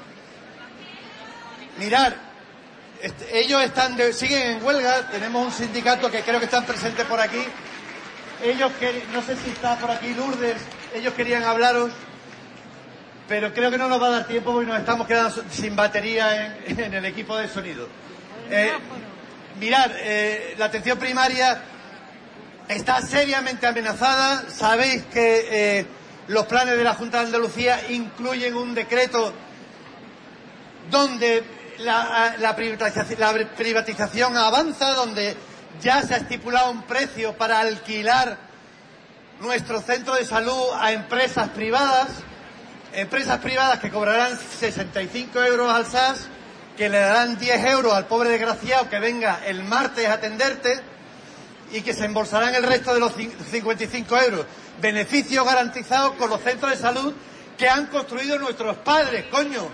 Mirad, este, ellos están de, siguen en huelga. Tenemos un sindicato que creo que están presentes por aquí. Ellos, que, no sé si está por aquí Lourdes, ellos querían hablaros, pero creo que no nos va a dar tiempo porque nos estamos quedando sin batería en, en el equipo de sonido. Eh, mirad, eh, la atención primaria está seriamente amenazada. Sabéis que eh, los planes de la Junta de Andalucía incluyen un decreto donde la, la, privatización, la privatización avanza, donde ya se ha estipulado un precio para alquilar nuestro centro de salud a empresas privadas, empresas privadas que cobrarán sesenta y cinco euros al S A S, que le darán diez euros al pobre desgraciado que venga el martes a atenderte y que se embolsarán el resto de los cincuenta y cinco euros. Beneficios garantizados con los centros de salud que han construido nuestros padres, coño.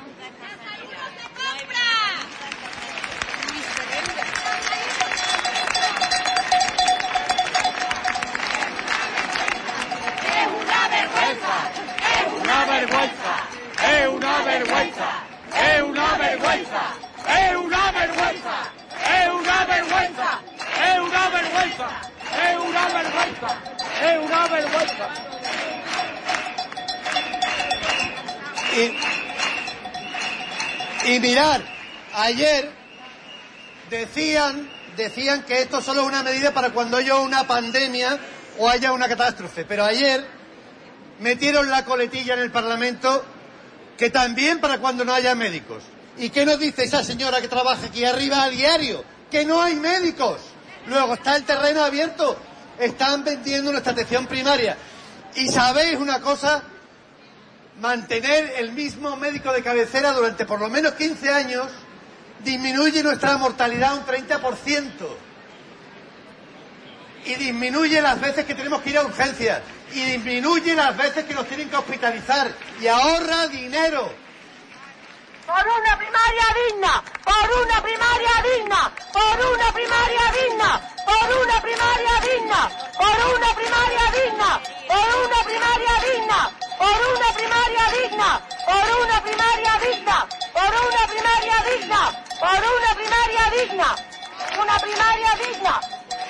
Una vergüenza, es una vergüenza, es una vergüenza, es una vergüenza, es una vergüenza, es una vergüenza, es una vergüenza, es una vergüenza. Y, y mirad, ayer decían, decían que esto solo es una medida para cuando haya una pandemia o haya una catástrofe, pero ayer metieron la coletilla en el Parlamento que también para cuando no haya médicos. ¿Y qué nos dice esa señora que trabaja aquí arriba al diario? Que no hay médicos. Luego está el terreno abierto. Están vendiendo nuestra atención primaria. Y sabéis una cosa, mantener el mismo médico de cabecera durante por lo menos quince años disminuye nuestra mortalidad un treinta por ciento. Y disminuye las veces que tenemos que ir a urgencias. Y disminuye las veces que nos tienen que hospitalizar. Y ahorra dinero. Por una primaria digna, por una primaria digna, por una primaria digna, por una primaria digna, por una primaria digna, por una primaria digna, por una primaria digna, por una primaria digna, por una primaria digna, por una primaria digna, una primaria digna.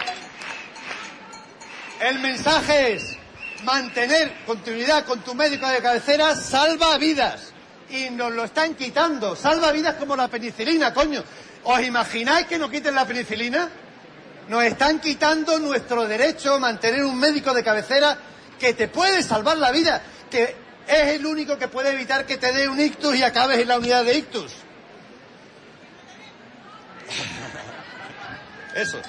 El mensaje es mantener continuidad con tu médico de cabecera salva vidas. Y nos lo están quitando. Salva vidas como la penicilina, coño. ¿Os imagináis que nos quiten la penicilina? Nos están quitando nuestro derecho a mantener un médico de cabecera que te puede salvar la vida, que es el único que puede evitar que te dé un ictus y acabes en la unidad de ictus. Eso.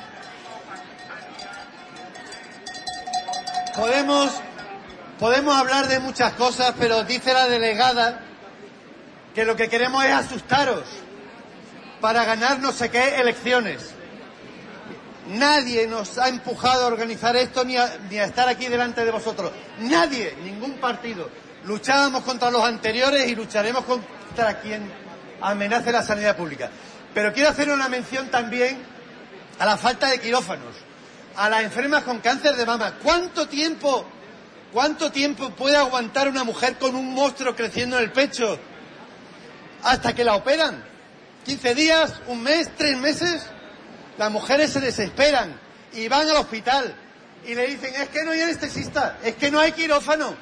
Podemos, podemos hablar de muchas cosas, pero dice la delegada que lo que queremos es asustaros para ganar no sé qué elecciones. Nadie nos ha empujado a organizar esto ni a, ni a estar aquí delante de vosotros. Nadie, ningún partido. Luchábamos contra los anteriores y lucharemos contra quien amenace la sanidad pública. Pero quiero hacer una mención también a la falta de quirófanos, a las enfermas con cáncer de mama. ¿Cuánto tiempo, cuánto tiempo puede aguantar una mujer con un monstruo creciendo en el pecho hasta que la operan? ¿quince días? ¿Un mes? ¿Tres meses? Las mujeres se desesperan y van al hospital y le dicen, es que no hay anestesista, es que no hay quirófano.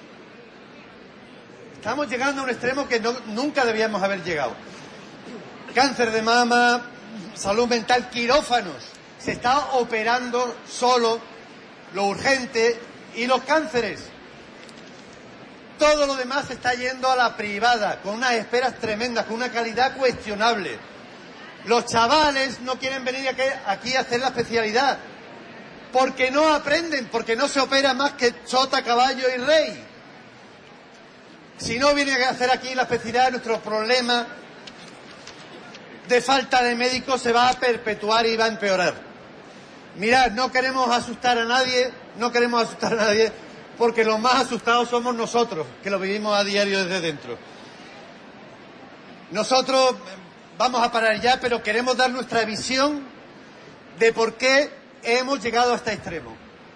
Estamos llegando a un extremo que no, nunca debíamos haber llegado. Cáncer de mama, salud mental, quirófanos. Se está operando solo lo urgente y los cánceres. Todo lo demás se está yendo a la privada, con unas esperas tremendas, con una calidad cuestionable. Los chavales no quieren venir aquí a hacer la especialidad, porque no aprenden, porque no se opera más que chota, caballo y rey. Si no vienen a hacer aquí la especialidad, nuestro problema de falta de médicos se va a perpetuar y va a empeorar. Mirad, no queremos asustar a nadie, no queremos asustar a nadie, porque los más asustados somos nosotros, que lo vivimos a diario desde dentro. nosotros vamos a parar ya, pero queremos dar nuestra visión de por qué hemos llegado a este extremo.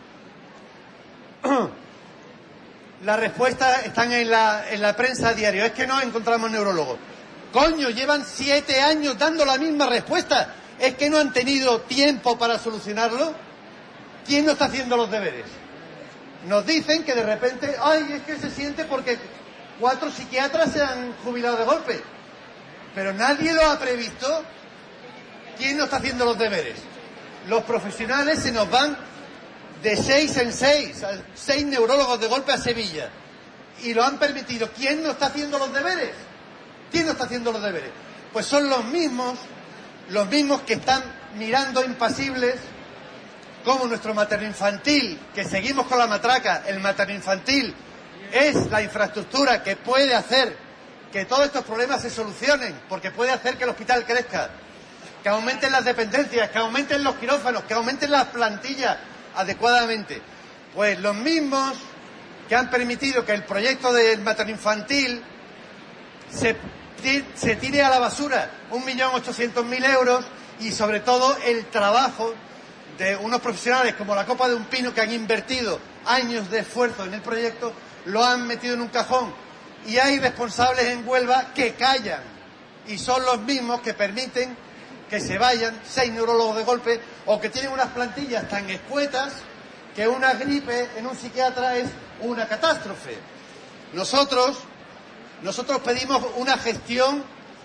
Las respuestas están en la, en la prensa a diario. Es que no encontramos neurólogos. Coño, llevan siete años dando la misma respuesta. ¿Es que no han tenido tiempo para solucionarlo? ¿Quién no está haciendo los deberes? Nos dicen que de repente, ay, es que se siente porque cuatro psiquiatras se han jubilado de golpe. Pero nadie lo ha previsto. ¿Quién no está haciendo los deberes? Los profesionales se nos van de seis en seis, seis neurólogos de golpe a Sevilla. Y lo han permitido. ¿Quién no está haciendo los deberes? ¿Quién no está haciendo los deberes? Pues son los mismos, los mismos que están mirando impasibles como nuestro materno-infantil, que seguimos con la matraca. El materno-infantil es la infraestructura que puede hacer que todos estos problemas se solucionen, porque puede hacer que el hospital crezca, que aumenten las dependencias, que aumenten los quirófanos, que aumenten las plantillas adecuadamente. Pues los mismos que han permitido que el proyecto del materno-infantil se, se tire a la basura un millón ochocientos mil euros y sobre todo el trabajo de unos profesionales como la Copa de un Pino que han invertido años de esfuerzo en el proyecto, lo han metido en un cajón. Y hay responsables en Huelva que callan y son los mismos que permiten que se vayan seis neurólogos de golpe o que tienen unas plantillas tan escuetas que una gripe en un psiquiatra es una catástrofe. Nosotros, nosotros pedimos una gestión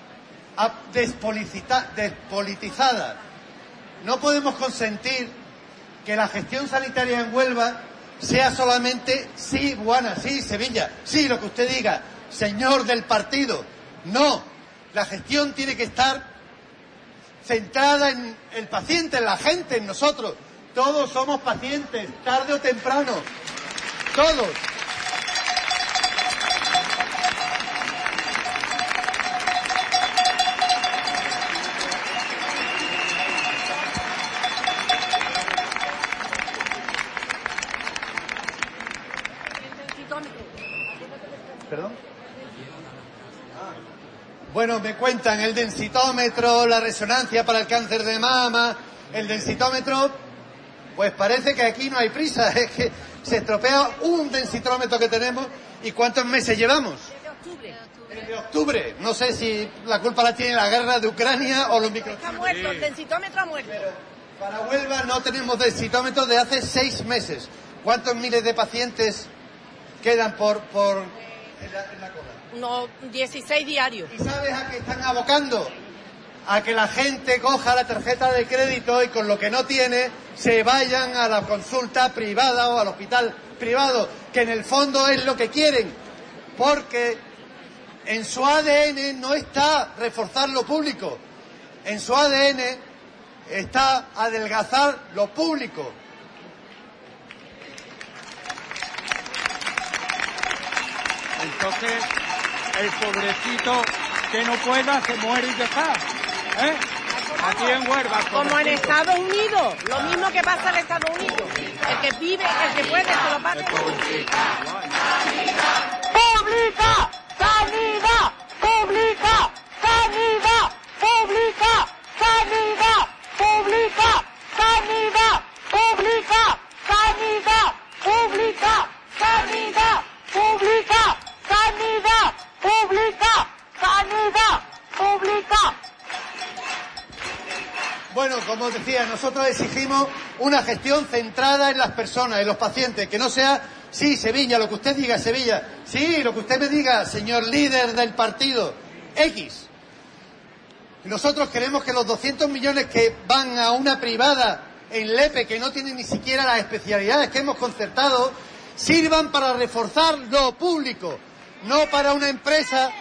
despolitizada. No podemos consentir que la gestión sanitaria en Huelva sea solamente sí, Buana, sí, Sevilla, sí, lo que usted diga, señor del partido. No, la gestión tiene que estar centrada en el paciente, en la gente, en nosotros. Todos somos pacientes, tarde o temprano. Todos. ¿Perdón? Bueno, me cuentan el densitómetro, la resonancia para el cáncer de mama, el densitómetro, pues parece que aquí no hay prisa, es que se estropea un densitómetro que tenemos. ¿Y cuántos meses llevamos? Desde octubre. Desde octubre. No sé si la culpa la tiene la guerra de Ucrania o los microchips. Está muerto, el densitómetro ha muerto. Pero para Huelva no tenemos densitómetro de hace seis meses. ¿Cuántos miles de pacientes quedan por, por en la, en la cola? Unos dieciséis diarios. ¿Y sabes a qué están abocando? A que la gente coja la tarjeta de crédito y con lo que no tiene se vayan a la consulta privada o al hospital privado, que en el fondo es lo que quieren, porque en su A D N no está reforzar lo público, en su A D N está adelgazar lo público. Entonces, el pobrecito que no pueda se muere y ya está. ¿Eh? Aquí en Huelva. Como en Estados Unidos, lo mismo que pasa en Estados Unidos. El que vive, el que puede, se lo pague. ¡Pública! ¡Sanidad! ¡Pública! ¡Sanidad! ¡Pública! ¡Sanidad! ¡Pública! ¡Sanidad! ¡Pública! ¡Sanidad! ¡Pública! ¡Sanidad! ¡Pública! ¡Sanidad! ¡Pública! ¡Sanidad! ¡Pública! Bueno, como os decía, nosotros exigimos una gestión centrada en las personas, en los pacientes, que no sea, sí, Sevilla, lo que usted diga, Sevilla, sí, lo que usted me diga, señor líder del partido X. Nosotros queremos que los doscientos millones que van a una privada en Lepe, que no tienen ni siquiera las especialidades que hemos concertado, sirvan para reforzar lo público, no para una empresa.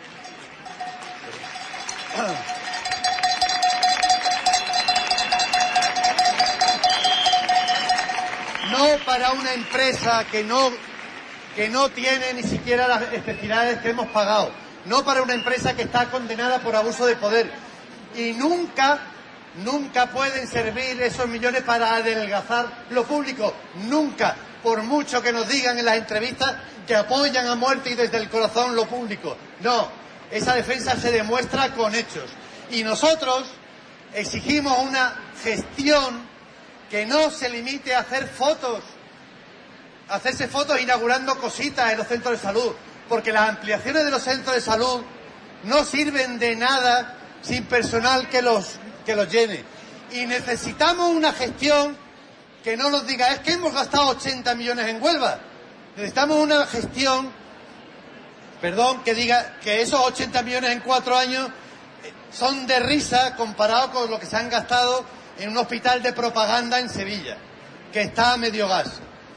No para una empresa que no, que no tiene ni siquiera las especialidades que hemos pagado. No para una empresa que está condenada por abuso de poder. Y nunca, nunca pueden servir esos millones para adelgazar lo público. Nunca. Por mucho que nos digan en las entrevistas que apoyan a muerte y desde el corazón lo público. No. esa defensa se demuestra con hechos. Y nosotros exigimos una gestión que no se limite a hacer fotos, a hacerse fotos inaugurando cositas en los centros de salud, porque las ampliaciones de los centros de salud no sirven de nada sin personal que los, que los llene. Y necesitamos una gestión que no nos diga, es que hemos gastado ochenta millones en Huelva. Necesitamos una gestión, perdón, que diga que esos ochenta millones en cuatro años son de risa comparado con lo que se han gastado en un hospital de propaganda en Sevilla, que está a medio gas.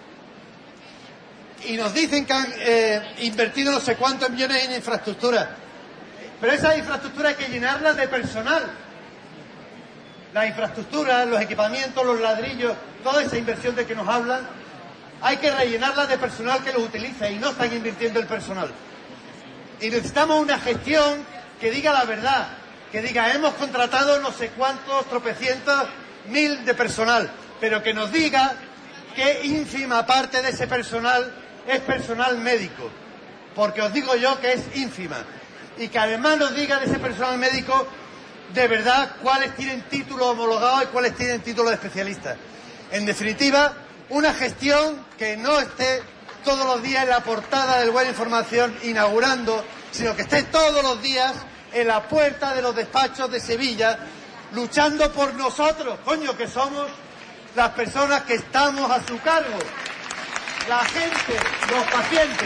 Y nos dicen que han eh, invertido no sé cuántos millones en infraestructura. Pero esas infraestructuras hay que llenarlas de personal. Las infraestructuras, los equipamientos, los ladrillos, toda esa inversión de que nos hablan, hay que rellenarlas de personal que los utilice y no están invirtiendo el personal. Y necesitamos una gestión que diga la verdad, que diga hemos contratado no sé cuántos, tropecientos, mil de personal, pero que nos diga que ínfima parte de ese personal es personal médico, porque os digo yo que es ínfima, y que además nos diga de ese personal médico de verdad cuáles tienen títulos homologados y cuáles tienen títulos de especialistas. En definitiva, una gestión que no esté todos los días en la portada del Buena Información inaugurando, sino que esté todos los días en la puerta de los despachos de Sevilla, luchando por nosotros, coño, que somos las personas que estamos a su cargo, la gente, los pacientes.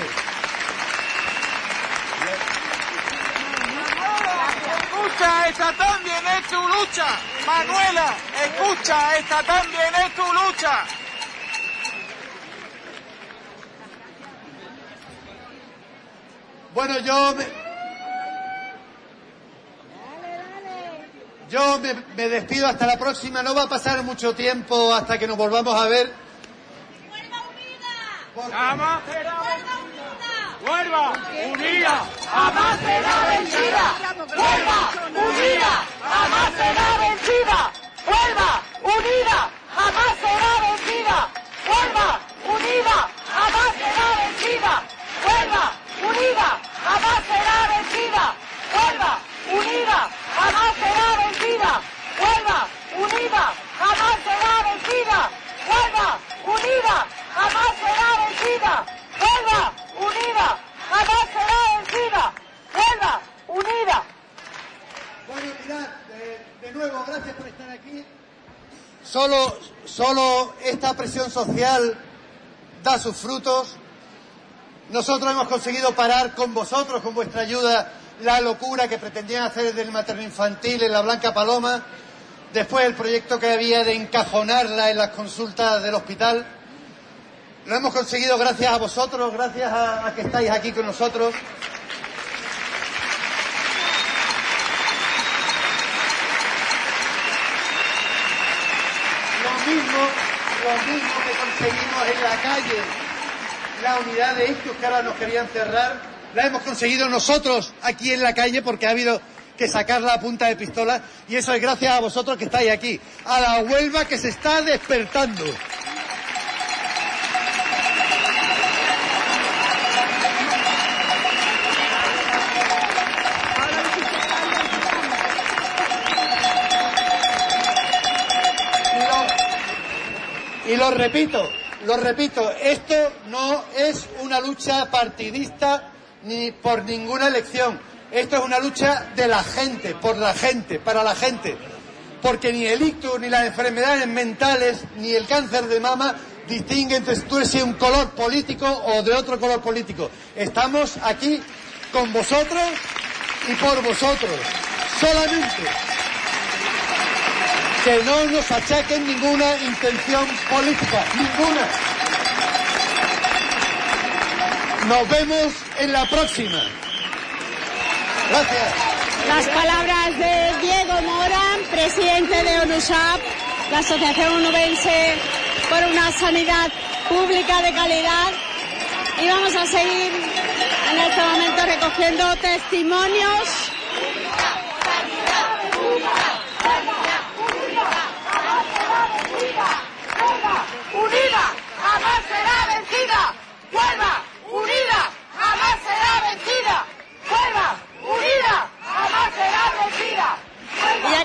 Escucha, esta también es tu lucha, Manuela, escucha, esta también es tu lucha. Bueno, yo me, yo me, me despido hasta la próxima. No va a pasar mucho tiempo hasta que nos volvamos a ver. Jamás será vencida. Huelva unida. Jamás será vencida. Huelva unida. Jamás será vencida. Huelva unida. Jamás será vencida. Huelva unida. Jamás será vencida. Huelva unida. Jamás será vencida. Huelva unida. Jamás será vencida. Huelva unida. Jamás será vencida. Huelva unida. Jamás será vencida. Huelva unida. Jamás será vencida. Huelva unida. Bueno, mirad, de, de nuevo, gracias por estar aquí. Solo, solo esta presión social da sus frutos. Nosotros hemos conseguido parar con vosotros, con vuestra ayuda, la locura que pretendían hacer del materno infantil en la Blanca Paloma, después el proyecto que había de encajonarla en las consultas del hospital. Lo hemos conseguido gracias a vosotros, gracias a, a que estáis aquí con nosotros. Lo mismo, lo mismo que conseguimos en la calle, la unidad de Ictus, que ahora nos querían cerrar, la hemos conseguido nosotros aquí en la calle porque ha habido que sacarla a punta de pistola, y eso es gracias a vosotros que estáis aquí, a la Huelva que se está despertando. Y lo repito, lo repito, esto no es una lucha partidista ni por ninguna elección. Esto es una lucha de la gente, por la gente, para la gente. Porque ni el ictus, ni las enfermedades mentales, ni el cáncer de mama distinguen entre tú eres un color político o de otro color político. Estamos aquí con vosotros y por vosotros. Solamente que no nos achaquen ninguna intención política, ninguna. Nos vemos en la próxima. Gracias. Las palabras de Diego Mora, presidente de ONUSAP, la Asociación Onubense por una Sanidad Pública de Calidad. Y vamos a seguir en este momento recogiendo testimonios. Unida, jamás será vencida. Huelva unida, jamás será vencida. Huelva unida.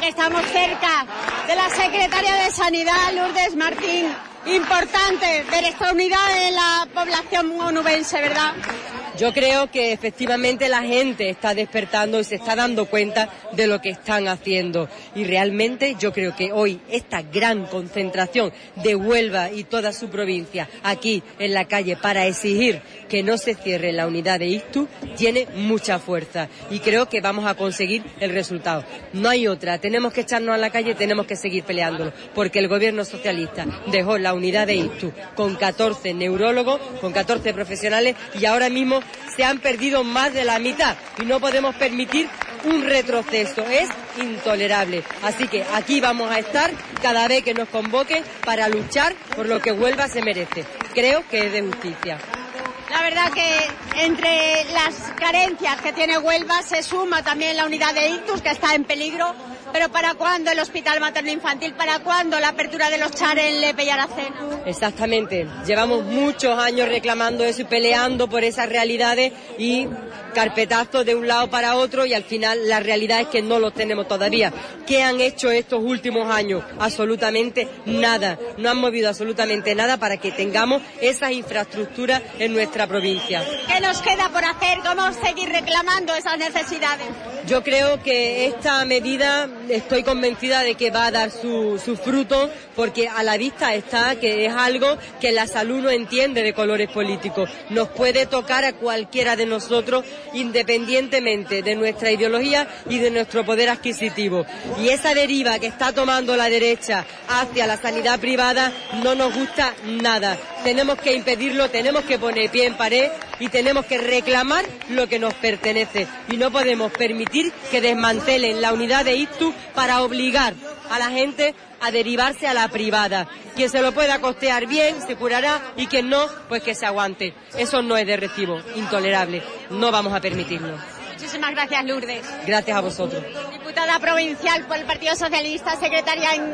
estamos cerca de la secretaria de Sanidad, Lourdes Martín. Importante ver esta unidad en la población onubense, ¿verdad? Yo creo que efectivamente la gente está despertando y se está dando cuenta de lo que están haciendo. Y realmente yo creo que hoy esta gran concentración de Huelva y toda su provincia aquí en la calle para exigir que no se cierre la unidad de Ictus tiene mucha fuerza. Y creo que vamos a conseguir el resultado. No hay otra. Tenemos que echarnos a la calle y tenemos que seguir peleándolo. Porque el gobierno socialista dejó la unidad de Ictus con catorce neurólogos, con catorce profesionales y ahora mismo se han perdido más de la mitad y no podemos permitir un retroceso, es intolerable. Así que aquí vamos a estar cada vez que nos convoquen para luchar por lo que Huelva se merece. Creo que es de justicia. La verdad que entre las carencias que tiene Huelva se suma también la unidad de Ictus, que está en peligro. Pero ¿para cuándo el hospital materno-infantil? ¿Para cuándo la apertura de los Chares en Lepe y Aracena? Exactamente. Llevamos muchos años reclamando eso y peleando por esas realidades y carpetazos de un lado para otro y al final la realidad es que no los tenemos todavía. ¿Qué han hecho estos últimos años? Absolutamente nada. No han movido absolutamente nada para que tengamos esas infraestructuras en nuestra provincia. ¿Qué nos queda por hacer? ¿Cómo seguir reclamando esas necesidades? Yo creo que esta medida, estoy convencida de que va a dar su, su fruto, porque a la vista está que es algo que la salud no entiende de colores políticos. Nos puede tocar a cualquiera de nosotros, independientemente de nuestra ideología y de nuestro poder adquisitivo. Y esa deriva que está tomando la derecha hacia la sanidad privada no nos gusta nada. Tenemos que impedirlo, tenemos que poner pie en pared y tenemos que reclamar lo que nos pertenece. Y no podemos permitir que desmantelen la unidad de Ictus para obligar a la gente a derivarse a la privada. Quien se lo pueda costear bien, se curará, y quien no, pues que se aguante. Eso no es de recibo, intolerable. No vamos a permitirlo. Muchísimas gracias, Lourdes. Gracias a vosotros. Diputada provincial por el Partido Socialista, secretaria en,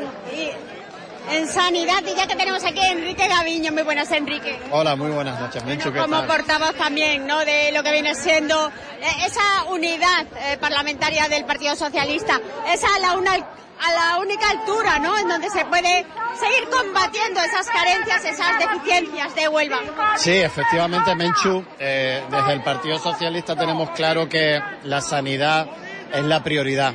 en Sanidad, y ya que tenemos aquí a Enrique Gaviño. Muy buenas, Enrique. Hola, muy buenas noches, Menchu, ¿qué Como tal? portavoz también, ¿no?, de lo que viene siendo eh, esa unidad eh, parlamentaria del Partido Socialista, esa a la, una, a la única altura, ¿no?, en donde se puede seguir combatiendo esas carencias, esas deficiencias de Huelva. Sí, efectivamente, Menchu, eh, desde el Partido Socialista tenemos claro que la sanidad es la prioridad,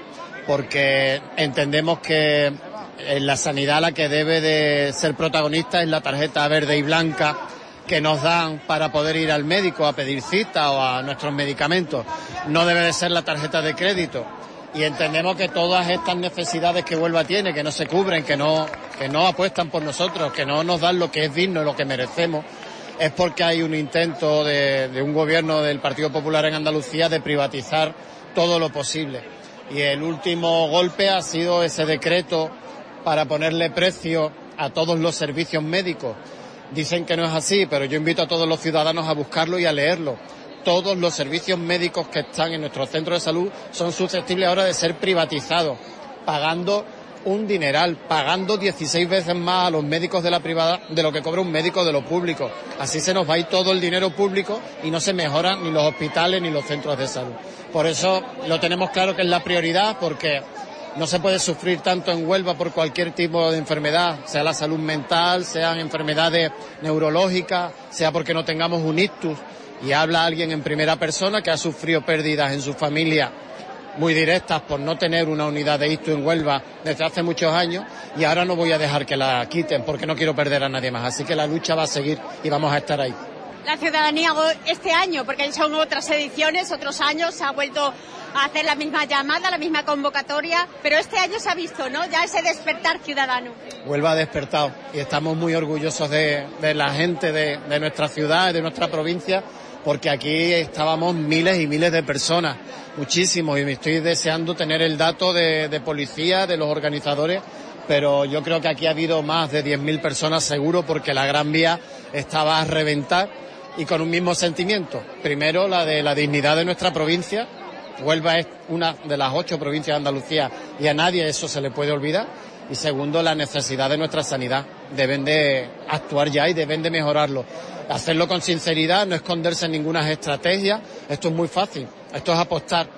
porque entendemos que en la sanidad la que debe de ser protagonista es la tarjeta verde y blanca que nos dan para poder ir al médico a pedir cita o a nuestros medicamentos. No debe de ser la tarjeta de crédito. Y entendemos que todas estas necesidades que Huelva tiene, que no se cubren, que no, que no apuestan por nosotros, que no nos dan lo que es digno, lo que merecemos, es porque hay un intento de, de un gobierno del Partido Popular en Andalucía de privatizar todo lo posible. Y el último golpe ha sido ese decreto para ponerle precio a todos los servicios médicos. Dicen que no es así, pero yo invito a todos los ciudadanos a buscarlo y a leerlo. Todos los servicios médicos que están en nuestros centros de salud son susceptibles ahora de ser privatizados, pagando un dineral, pagando dieciséis veces más a los médicos de la privada de lo que cobra un médico de lo público. Así se nos va a ir todo el dinero público y no se mejoran ni los hospitales ni los centros de salud. Por eso lo tenemos claro que es la prioridad, porque no se puede sufrir tanto en Huelva por cualquier tipo de enfermedad, sea la salud mental, sean enfermedades neurológicas, sea porque no tengamos un ictus. Y habla alguien en primera persona que ha sufrido pérdidas en su familia muy directas por no tener una unidad de ictus en Huelva desde hace muchos años, y ahora no voy a dejar que la quiten porque no quiero perder a nadie más. Así que la lucha va a seguir y vamos a estar ahí. La ciudadanía este año, porque son otras ediciones, otros años, se ha vuelto a hacer la misma llamada, la misma convocatoria, pero este año se ha visto, ¿no?, ya ese despertar ciudadano. Huelva ha despertado y estamos muy orgullosos de, de la gente de, de nuestra ciudad, de nuestra provincia, porque aquí estábamos miles y miles de personas, muchísimos, y me estoy deseando tener el dato de, de policía, de los organizadores, pero yo creo que aquí ha habido más de diez mil personas seguro, porque la Gran Vía estaba a reventar, y con un mismo sentimiento. Primero, la de la dignidad de nuestra provincia. Huelva es una de las ocho provincias de Andalucía y a nadie eso se le puede olvidar. Y segundo, la necesidad de nuestra sanidad. Deben de actuar ya y deben de mejorarlo. Hacerlo con sinceridad, no esconderse en ninguna estrategia. Esto es muy fácil. Esto es apostar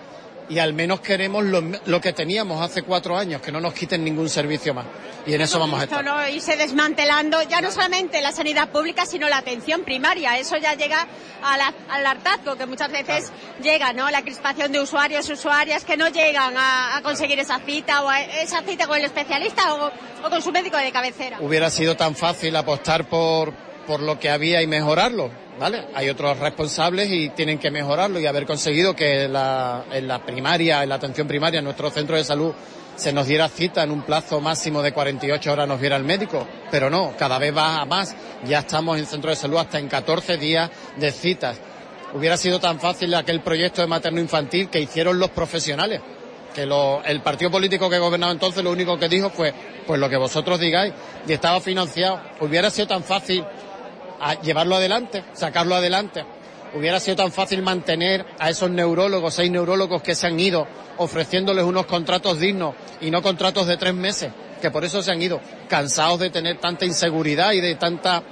y al menos queremos lo, lo que teníamos hace cuatro años, que no nos quiten ningún servicio más. Y en eso vamos a estar. ¿no? Irse desmantelando ya no solamente la sanidad pública, sino la atención primaria. Eso ya llega a la, al hartazgo, que muchas veces claro. llega, ¿no? La crispación de usuarios, usuarias que no llegan a, a conseguir esa cita o a, esa cita con el especialista o, o con su médico de cabecera. Hubiera sido tan fácil apostar por, por lo que había y mejorarlo, ¿vale? Hay otros responsables y tienen que mejorarlo, y haber conseguido que la, en la primaria, en la atención primaria, en nuestro centro de salud, se nos diera cita en un plazo máximo de cuarenta y ocho horas, nos viera el médico, pero no, cada vez va a más. Ya estamos en centro de salud hasta en catorce días de citas. Hubiera sido tan fácil aquel proyecto de materno-infantil que hicieron los profesionales, que lo, el partido político que gobernaba entonces lo único que dijo fue, pues lo que vosotros digáis, y estaba financiado. Hubiera sido tan fácil a llevarlo adelante, sacarlo adelante. Hubiera sido tan fácil mantener a esos neurólogos, seis neurólogos que se han ido, ofreciéndoles unos contratos dignos y no contratos de tres meses, que por eso se han ido, cansados de tener tanta inseguridad y de tanta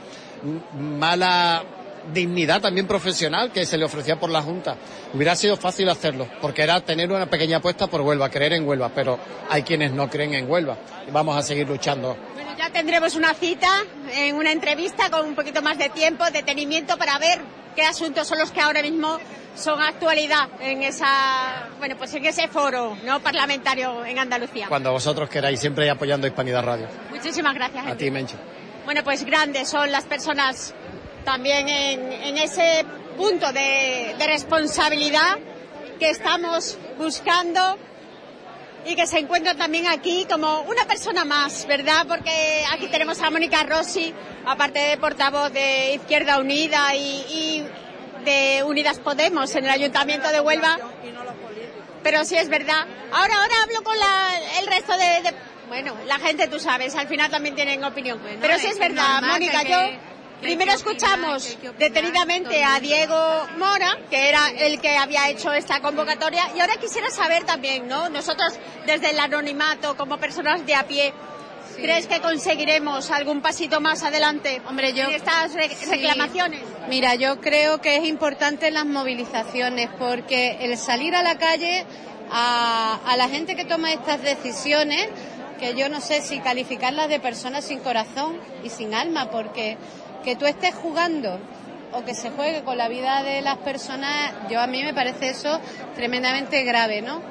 mala dignidad también profesional que se le ofrecía por la Junta. Hubiera sido fácil hacerlo, porque era tener una pequeña apuesta por Huelva, creer en Huelva, pero hay quienes no creen en Huelva y vamos a seguir luchando. Bueno, ya tendremos una cita en una entrevista con un poquito más de tiempo, detenimiento, para ver qué asuntos son los que ahora mismo son actualidad en esa, bueno, pues en ese foro, ¿no?, parlamentario en Andalucía. Cuando vosotros queráis, siempre apoyando Hispanidad Radio. Muchísimas gracias, Henry. A ti, Mencho. Bueno, pues grandes son las personas también en, en ese punto de, de responsabilidad que estamos buscando y que se encuentran también aquí como una persona más, ¿verdad? Porque aquí tenemos a Mónica Rossi, aparte de portavoz de Izquierda Unida y, y de Unidas Podemos en el Ayuntamiento de Huelva. Pero sí es verdad. Ahora, ahora hablo con la, el resto de, de... Bueno, la gente, tú sabes, al final también tienen opinión. Bueno, pero sí es, es verdad, Mónica, yo... Primero escuchamos detenidamente a Diego Mora, que era el que había hecho esta convocatoria, y ahora quisiera saber también, ¿no? Nosotros desde el anonimato, como personas de a pie, sí. ¿crees que conseguiremos algún pasito más adelante? Hombre, yo, en estas re sí. reclamaciones? Mira, yo creo que es importante las movilizaciones, porque el salir a la calle a, a la gente que toma estas decisiones, que yo no sé si calificarlas de personas sin corazón y sin alma, porque que tú estés jugando o que se juegue con la vida de las personas, yo a mí me parece eso tremendamente grave, ¿no?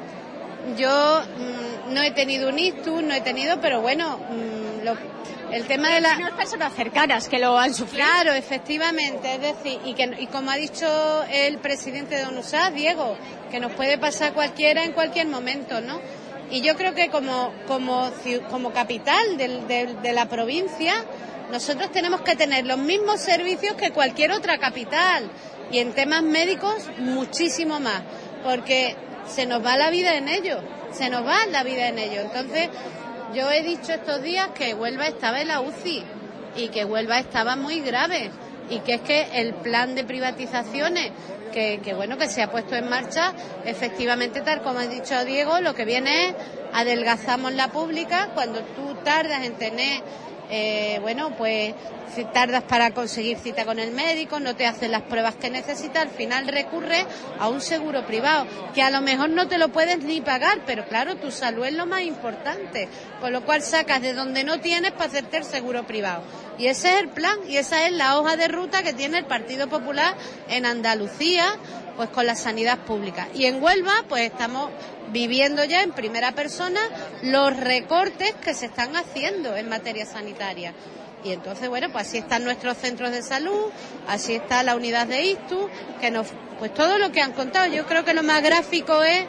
Yo mmm, no he tenido un ictus, no he tenido, pero bueno, mmm, lo, el tema de las no personas cercanas que lo han sufrido. Claro, efectivamente, es decir, y que y como ha dicho el presidente de ONUSAD, Diego, que nos puede pasar cualquiera en cualquier momento, ¿no? Y yo creo que como como como capital del, del, de la provincia, nosotros tenemos que tener los mismos servicios que cualquier otra capital, y en temas médicos muchísimo más, porque se nos va la vida en ello, se nos va la vida en ello. Entonces, yo he dicho estos días que Huelva estaba en la U C I y que Huelva estaba muy grave, y que es que el plan de privatizaciones que, que bueno que se ha puesto en marcha, efectivamente, tal como ha dicho Diego, lo que viene es adelgazamos la pública. Cuando tú tardas en tener Eh, bueno, pues si tardas para conseguir cita con el médico, no te hacen las pruebas que necesitas, al final recurres a un seguro privado, que a lo mejor no te lo puedes ni pagar, pero claro, tu salud es lo más importante, con lo cual sacas de donde no tienes para hacerte el seguro privado. Y ese es el plan, y esa es la hoja de ruta que tiene el Partido Popular en Andalucía, pues con la sanidad pública. Y en Huelva, pues estamos viviendo ya en primera persona los recortes que se están haciendo en materia sanitaria. Y entonces, bueno, pues así están nuestros centros de salud, así está la unidad de ictus, que nos, pues todo lo que han contado. Yo creo que lo más gráfico es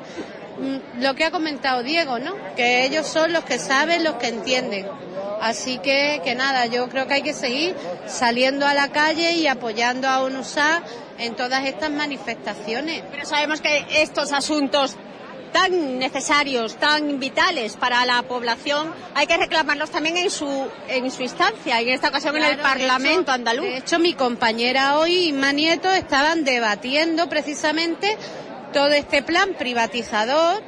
mm, lo que ha comentado Diego, ¿no? Que ellos son los que saben, los que entienden. Así que, que nada, yo creo que hay que seguir saliendo a la calle y apoyando a ONUSAD en todas estas manifestaciones. Pero sabemos que estos asuntos tan necesarios, tan vitales para la población, hay que reclamarlos también en su en su instancia, y en esta ocasión claro, en el Parlamento hecho, andaluz. De hecho, mi compañera hoy, Inma Nieto, estaban debatiendo precisamente todo este plan privatizador,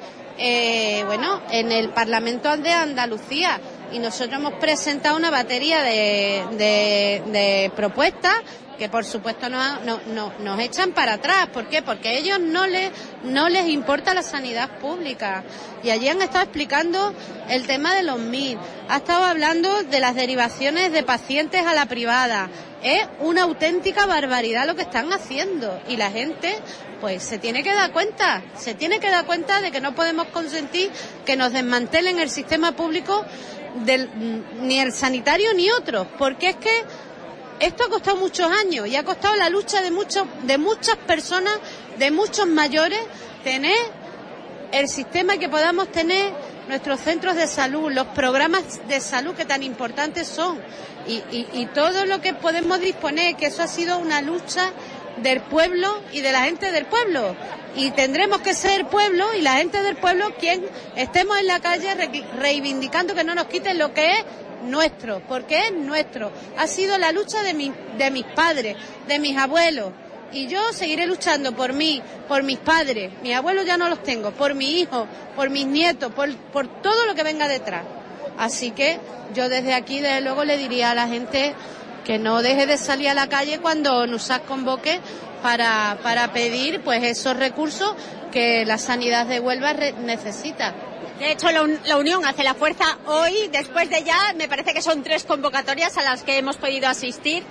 eh, bueno, en el Parlamento de Andalucía. Y nosotros hemos presentado una batería de, de, de propuestas que por supuesto nos, no, no, nos echan para atrás. ¿Por qué? Porque a ellos no les, no les importa la sanidad pública. Y allí han estado explicando el tema de los M I R, ha estado hablando de las derivaciones de pacientes a la privada. Es una auténtica barbaridad lo que están haciendo y la gente pues se tiene que dar cuenta, se tiene que dar cuenta de que no podemos consentir que nos desmantelen el sistema público del, ni el sanitario ni otros, porque es que esto ha costado muchos años y ha costado la lucha de muchos, de muchas personas, de muchos mayores, tener el sistema y que podamos tener nuestros centros de salud, los programas de salud que tan importantes son y, y, y todo lo que podemos disponer, que eso ha sido una lucha del pueblo y de la gente del pueblo y tendremos que ser el pueblo y la gente del pueblo quien estemos en la calle re- reivindicando que no nos quiten lo que es nuestro, porque es nuestro. Ha sido la lucha de, mi, de mis padres, de mis abuelos. Y yo seguiré luchando por mí, por mis padres, mis abuelos ya no los tengo, por mi hijo, por mis nietos, por, por todo lo que venga detrás. Así que yo desde aquí, desde luego, le diría a la gente que no deje de salir a la calle cuando NUSAS convoque para, para pedir pues esos recursos que la sanidad de Huelva re- necesita. De hecho, la, un, la Unión hace la fuerza hoy, después de ya, me parece que son tres convocatorias a las que hemos podido asistir.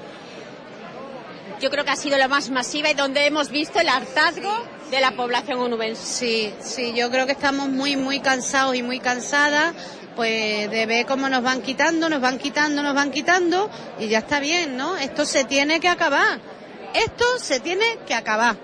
Yo creo que ha sido la más masiva y donde hemos visto el hartazgo de la población onubense. Sí, sí, yo creo que estamos muy, muy cansados y muy cansadas, pues de ver cómo nos van quitando, nos van quitando, nos van quitando, y ya está bien, ¿no? Esto se tiene que acabar, esto se tiene que acabar.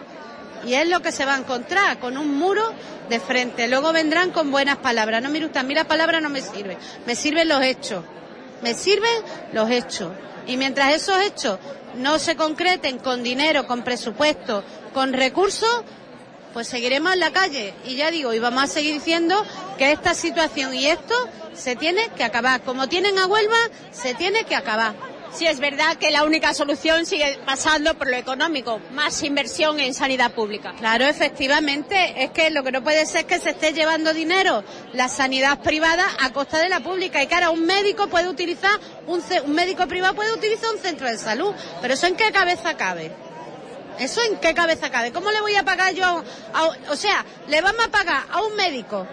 Y es lo que se va a encontrar, con un muro de frente. Luego vendrán con buenas palabras. No, mire usted, a mí las palabras no me sirven, me sirven los hechos, me sirven los hechos. Y mientras esos hechos no se concreten con dinero, con presupuesto, con recursos, pues seguiremos en la calle. Y ya digo, y vamos a seguir diciendo que esta situación y esto se tiene que acabar. Como tienen a Huelva, se tiene que acabar. Sí, es verdad que la única solución sigue pasando por lo económico, más inversión en sanidad pública. Claro, efectivamente, es que lo que no puede ser es que se esté llevando dinero la sanidad privada a costa de la pública. Y que ahora un médico puede utilizar, un, un médico privado puede utilizar un centro de salud, pero ¿eso en qué cabeza cabe? ¿Eso en qué cabeza cabe? ¿Cómo le voy a pagar yo? A, a, o sea, le vamos a pagar a un médico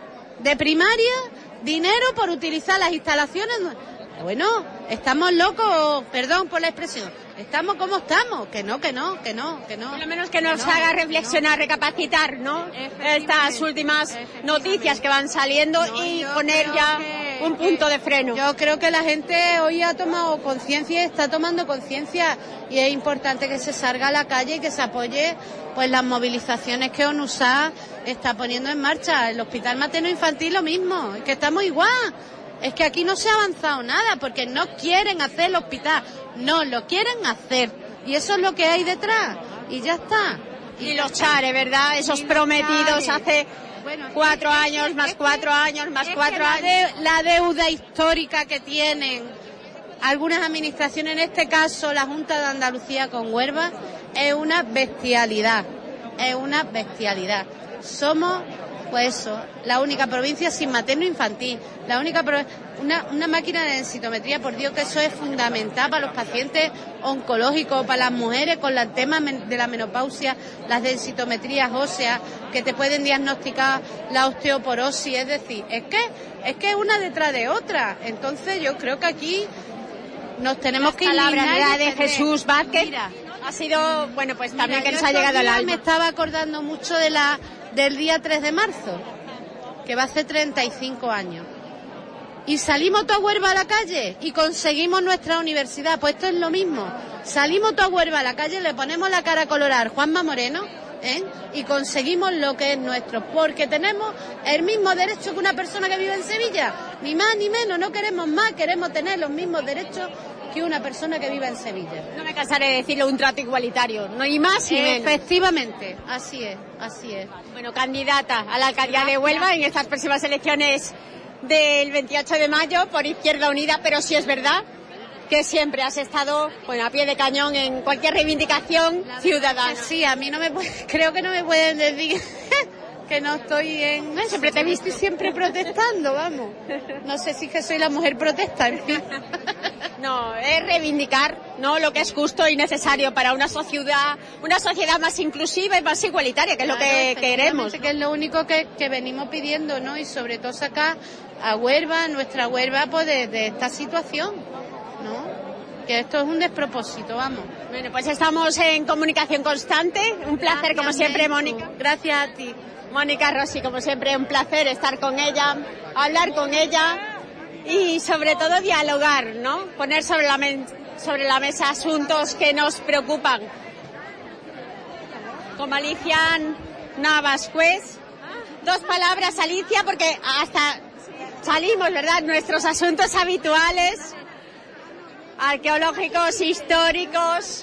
de primaria dinero por utilizar las instalaciones. Bueno, estamos locos, perdón por la expresión, estamos como estamos, que no, que no, que no, que no. Por lo menos que nos no, haga reflexionar, no. recapacitar, ¿no? Estas últimas noticias que van saliendo no, y poner ya que, un punto que, de freno. Yo creo que la gente hoy ha tomado conciencia, está tomando conciencia y es importante que se salga a la calle y que se apoye pues las movilizaciones que ONUSAS está poniendo en marcha. El Hospital Materno Infantil lo mismo, es que estamos igual. Es que aquí no se ha avanzado nada porque no quieren hacer el hospital, no, lo quieren hacer y eso es lo que hay detrás y ya está. Y, y los chares, ¿verdad? Esos prometidos hace bueno, cuatro es, años, es, más es cuatro que, años, más cuatro la años. De, la deuda histórica que tienen algunas administraciones, en este caso la Junta de Andalucía con Huelva, es una bestialidad, es una bestialidad. Somos... Pues eso, la única provincia sin materno infantil, la única pro... una, una máquina de densitometría, por Dios que eso es fundamental para los pacientes oncológicos, para las mujeres con el tema de la menopausia, las densitometrías óseas que te pueden diagnosticar la osteoporosis, es decir, es que es que una detrás de otra. Entonces yo creo que aquí nos tenemos que indignar de Jesús Vázquez. Mira, ha sido, bueno, pues también mira, que nos ha llegado al alma. Me estaba acordando mucho de la del día tres de marzo, que va a hacer treinta y cinco años. Y salimos toda Huelva a la calle y conseguimos nuestra universidad. Pues esto es lo mismo. Salimos toda Huelva a la calle, le ponemos la cara colorada a Juanma Moreno, ¿eh? Y conseguimos lo que es nuestro. Porque tenemos el mismo derecho que una persona que vive en Sevilla. Ni más ni menos, no queremos más, queremos tener los mismos derechos que una persona que vive en Sevilla. No me cansaré de decirlo, un trato igualitario, no hay más ni menos. Efectivamente, así es, así es. Bueno, candidata a la alcaldía de Huelva en estas próximas elecciones del veintiocho de mayo por Izquierda Unida, pero sí es verdad que siempre has estado, bueno, a pie de cañón en cualquier reivindicación ciudadana. Sí, a mí no me puede, creo que no me pueden decir que no estoy en... No, siempre te he visto siempre protestando, vamos. No sé si es que soy la mujer protesta, en fin. No, es reivindicar, ¿no?, lo que es justo y necesario para una sociedad, una sociedad más inclusiva y más igualitaria, que es Claro, lo que queremos. Que es lo único que, que venimos pidiendo, ¿no? Y sobre todo sacar a Huelva, nuestra Huelva, pues de, de esta situación, ¿no? Que esto es un despropósito, vamos. Bueno, pues estamos en comunicación constante. Un placer, Gracias, como siempre, Menchu. Mónica. Gracias a ti. Mónica Rossi, como siempre, un placer estar con ella, hablar con ella y sobre todo dialogar, ¿no? Poner sobre la, men- sobre la mesa asuntos que nos preocupan. Como Alicia Navascués. Dos palabras, Alicia, porque hasta salimos, ¿verdad? Nuestros asuntos habituales, arqueológicos, históricos,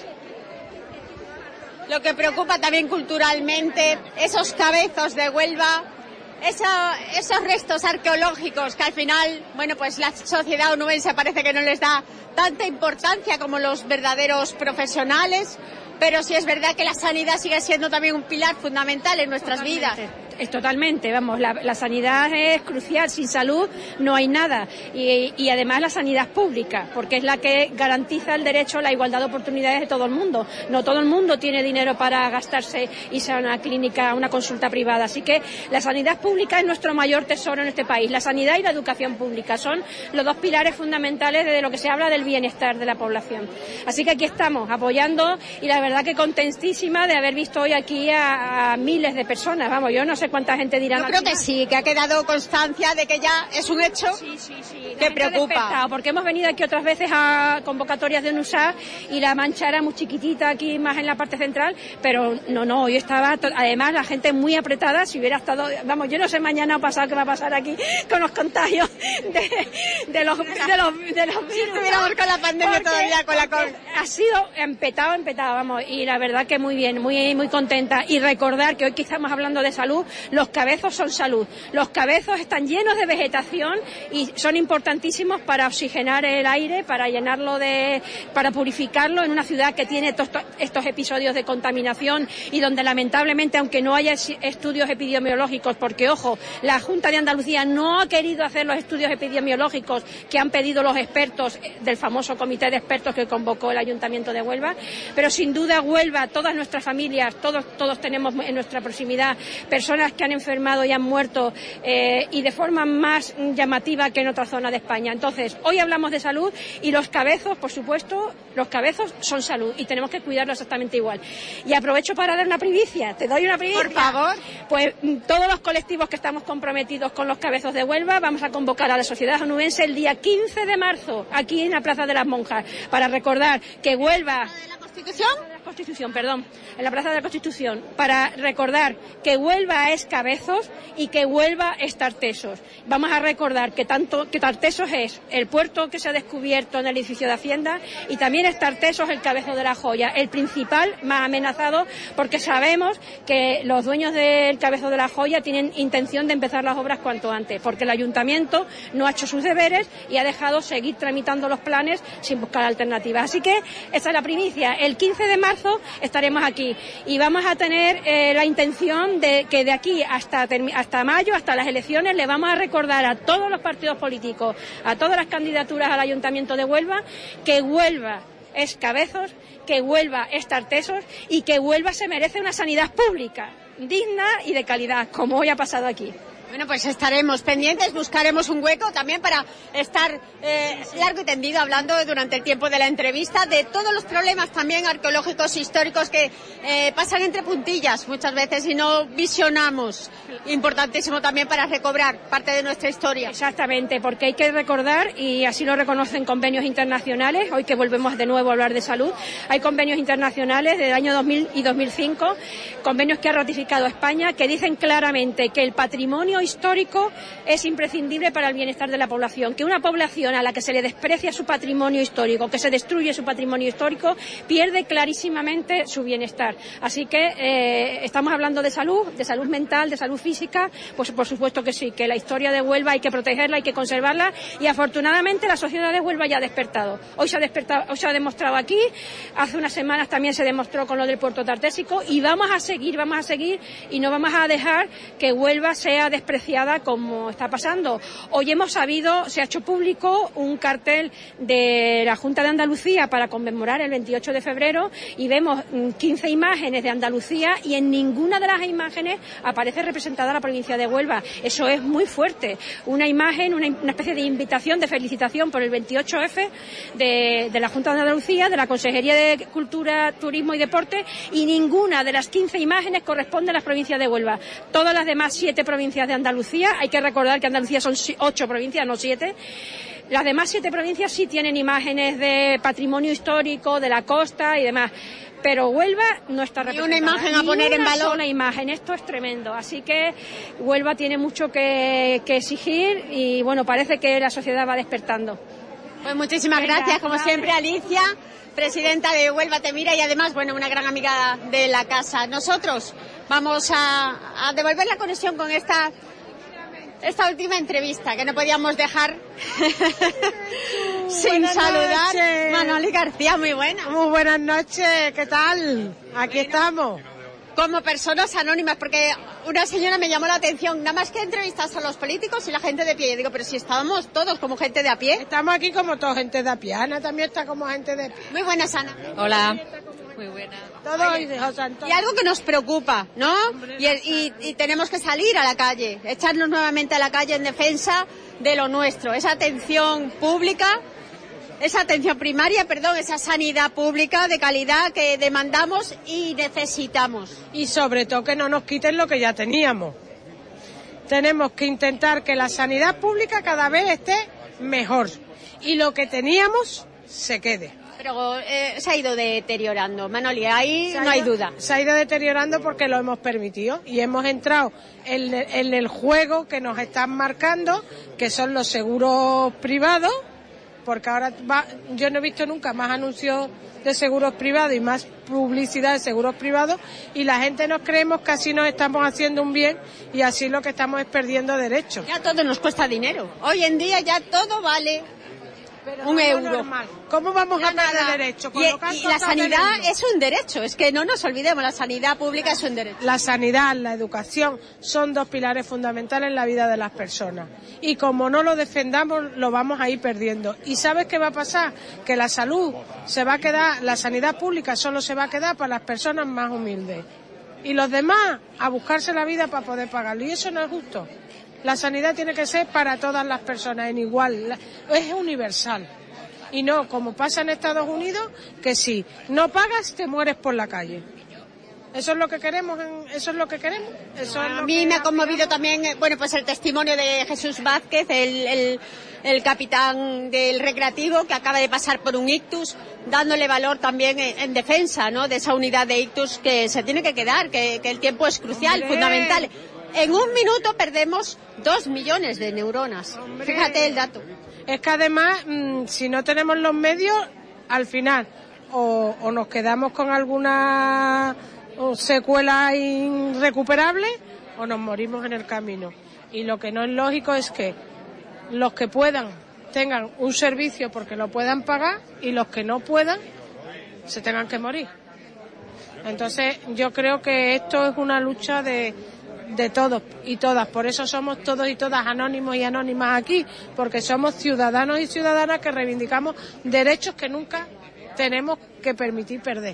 lo que preocupa también culturalmente, esos cabezos de Huelva, eso, esos restos arqueológicos que al final, bueno, pues la sociedad onubense parece que no les da tanta importancia como los verdaderos profesionales, pero sí es verdad que la sanidad sigue siendo también un pilar fundamental en nuestras vidas. Es totalmente, vamos, la, la sanidad es crucial, sin salud no hay nada. Y, y además la sanidad pública, porque es la que garantiza el derecho a la igualdad de oportunidades de todo el mundo. No todo el mundo tiene dinero para gastarse y irse a una clínica, a una consulta privada. Así que la sanidad pública es nuestro mayor tesoro en este país. La sanidad y la educación pública son los dos pilares fundamentales de lo que se habla del bienestar de la población. Así que aquí estamos apoyando y la verdad que contentísima de haber visto hoy aquí a, a miles de personas. Vamos, yo no sé cuánta gente dirá. Yo creo que sí, que ha quedado constancia de que ya es un hecho sí, sí, sí. que preocupa. Porque hemos venido aquí otras veces a convocatorias de UNUSAR y la mancha era muy chiquitita aquí más en la parte central, pero no, no, hoy estaba, to- además la gente muy apretada. Si hubiera estado, vamos, yo no sé mañana o pasado qué va a pasar aquí con los contagios de, de los de los, de los virus. Si estuviéramos con la pandemia Porque- todavía, con la porque ha sido empetado, empetado, vamos, y la verdad que muy bien, muy muy contenta. Y recordar que hoy que estamos hablando de salud, los cabezos son salud. Los cabezos están llenos de vegetación y son importantísimos para oxigenar el aire, para llenarlo de, para purificarlo en una ciudad que tiene to- to- estos episodios de contaminación y donde lamentablemente, aunque no haya es- estudios epidemiológicos, porque ojo, la Junta de Andalucía no ha querido hacer los estudios epidemiológicos que han pedido los expertos del famoso comité de expertos que convocó el Ayuntamiento de Huelva, pero sin duda Huelva, todas nuestras familias, todos, todos tenemos en nuestra proximidad personas que han enfermado y han muerto eh, y de forma más llamativa que en otra zona de España. Entonces, hoy hablamos de salud y los cabezos, por supuesto, los cabezos son salud y tenemos que cuidarlo exactamente igual. Y aprovecho para dar una primicia, te doy una primicia. Por favor. Pues mm, todos los colectivos que estamos comprometidos con los cabezos de Huelva vamos a convocar a la sociedad onubense el día quince de marzo, aquí en la Plaza de las Monjas, para recordar que Huelva... ¿Constitución? Constitución, perdón, en la Plaza de la Constitución, para recordar que Huelva es Cabezos y que Huelva es Tartesos. Vamos a recordar que tanto que Tartesos es el puerto que se ha descubierto en el edificio de Hacienda y también es Tartesos el Cabezo de la Joya, el principal más amenazado, porque sabemos que los dueños del Cabezo de la Joya tienen intención de empezar las obras cuanto antes, porque el Ayuntamiento no ha hecho sus deberes y ha dejado seguir tramitando los planes sin buscar alternativas. Así que esa es la primicia. El quince de marzo estaremos aquí y vamos a tener eh, la intención de que de aquí hasta, termi- hasta mayo, hasta las elecciones, le vamos a recordar a todos los partidos políticos, a todas las candidaturas al Ayuntamiento de Huelva, que Huelva es Cabezos, que Huelva es Tartesos y que Huelva se merece una sanidad pública, digna y de calidad, como hoy ha pasado aquí. Bueno, pues estaremos pendientes, buscaremos un hueco también para estar eh, largo y tendido hablando durante el tiempo de la entrevista de todos los problemas también arqueológicos, históricos que eh, pasan entre puntillas muchas veces y no visionamos. Importantísimo también para recobrar parte de nuestra historia. Exactamente, porque hay que recordar, y así lo reconocen convenios internacionales, hoy que volvemos de nuevo a hablar de salud, hay convenios internacionales del año dos mil y dos mil cinco, convenios que ha ratificado España, que dicen claramente que el patrimonio histórico es imprescindible para el bienestar de la población, que una población a la que se le desprecia su patrimonio histórico, que se destruye su patrimonio histórico, pierde clarísimamente su bienestar. Así que eh, estamos hablando de salud, de salud mental, de salud física, pues por supuesto que sí, que la historia de Huelva hay que protegerla, hay que conservarla y afortunadamente la sociedad de Huelva ya ha despertado. Hoy se ha despertado, hoy se ha demostrado aquí, hace unas semanas también se demostró con lo del puerto tartésico y vamos a seguir, vamos a seguir y no vamos a dejar que Huelva sea despertada despreciada como está pasando. Hoy hemos sabido, se ha hecho público un cartel de la Junta de Andalucía para conmemorar el veintiocho de febrero y vemos quince imágenes de Andalucía y en ninguna de las imágenes aparece representada la provincia de Huelva. Eso es muy fuerte. Una imagen, una, una especie de invitación, de felicitación por el veintiocho efe de, de la Junta de Andalucía, de la Consejería de Cultura, Turismo y Deporte, y ninguna de las quince imágenes corresponde a la provincia de Huelva. Todas las demás siete provincias de Andalucía, hay que recordar que Andalucía son ocho provincias, no siete. Las demás siete provincias sí tienen imágenes de patrimonio histórico, de la costa y demás. Pero Huelva no está representada. Ni una imagen a poner en valor. Ni una sola imagen. Esto es tremendo. Así que Huelva tiene mucho que, que exigir y, bueno, parece que la sociedad va despertando. Pues muchísimas Venga, gracias, como vale. siempre, Alicia, presidenta de Huelva Te Mira y además, bueno, una gran amiga de la casa. Nosotros vamos a, a devolver la conexión con esta... Esta última entrevista que no podíamos dejar sin Buenas saludar. noches. Manoli García, muy buena. Muy buenas noches, ¿qué tal? Aquí estamos. Como personas anónimas, porque una señora me llamó la atención, nada más que entrevistas a los políticos y la gente de pie. Yo digo, pero si estábamos todos como gente de a pie. Estamos aquí como toda gente de a pie. Ana también está como gente de pie. Muy buenas, Ana. Hola. Muy buena. Todo Oye, y de José Antonio. y algo que nos preocupa, ¿no? Y, y, y tenemos que salir a la calle, echarnos nuevamente a la calle en defensa de lo nuestro, esa atención pública, esa atención primaria, perdón, esa sanidad pública de calidad que demandamos y necesitamos. Y sobre todo que no nos quiten lo que ya teníamos. Tenemos que intentar que la sanidad pública cada vez esté mejor y lo que teníamos se quede. Pero eh, se ha ido deteriorando, Manoli, ahí no hay duda. Se ha ido deteriorando porque lo hemos permitido y hemos entrado en, en el juego que nos están marcando, que son los seguros privados, porque ahora va, yo no he visto nunca más anuncios de seguros privados y más publicidad de seguros privados y la gente nos creemos que así nos estamos haciendo un bien y así lo que estamos es perdiendo derechos. Ya todo nos cuesta dinero. Hoy en día ya todo vale Pero un no euro. Normal. ¿Cómo vamos Ya a perder nada. derechos? Y, y la sanidad es un derecho, es que no nos olvidemos, la sanidad pública es un derecho. La sanidad, la educación son dos pilares fundamentales en la vida de las personas. Y como no lo defendamos, lo vamos a ir perdiendo. ¿Y sabes qué va a pasar? Que la salud se va a quedar, la sanidad pública solo se va a quedar para las personas más humildes. Y los demás a buscarse la vida para poder pagarlo. Y eso no es justo. La sanidad tiene que ser para todas las personas en igual, es universal. Y no, como pasa en Estados Unidos, que si no pagas te mueres por la calle. Eso es lo que queremos, eso es lo que queremos. Eso es A lo mí que me ha conmovido también, eh, bueno, pues el testimonio de Jesús Vázquez, el, el, el capitán del Recreativo, que acaba de pasar por un ictus, dándole valor también en, en defensa, ¿no?, de esa unidad de ictus que se tiene que quedar, que, que el tiempo es crucial, ¡Hombre! fundamental. En un minuto perdemos dos millones de neuronas. ¡Hombre! Fíjate el dato. Es que además, mmm, si no tenemos los medios, al final o, o nos quedamos con alguna secuela irrecuperable o nos morimos en el camino. Y lo que no es lógico es que los que puedan tengan un servicio porque lo puedan pagar y los que no puedan se tengan que morir. Entonces yo creo que esto es una lucha de, de todos y todas. Por eso somos todos y todas anónimos y anónimas aquí, porque somos ciudadanos y ciudadanas que reivindicamos derechos que nunca tenemos que permitir perder.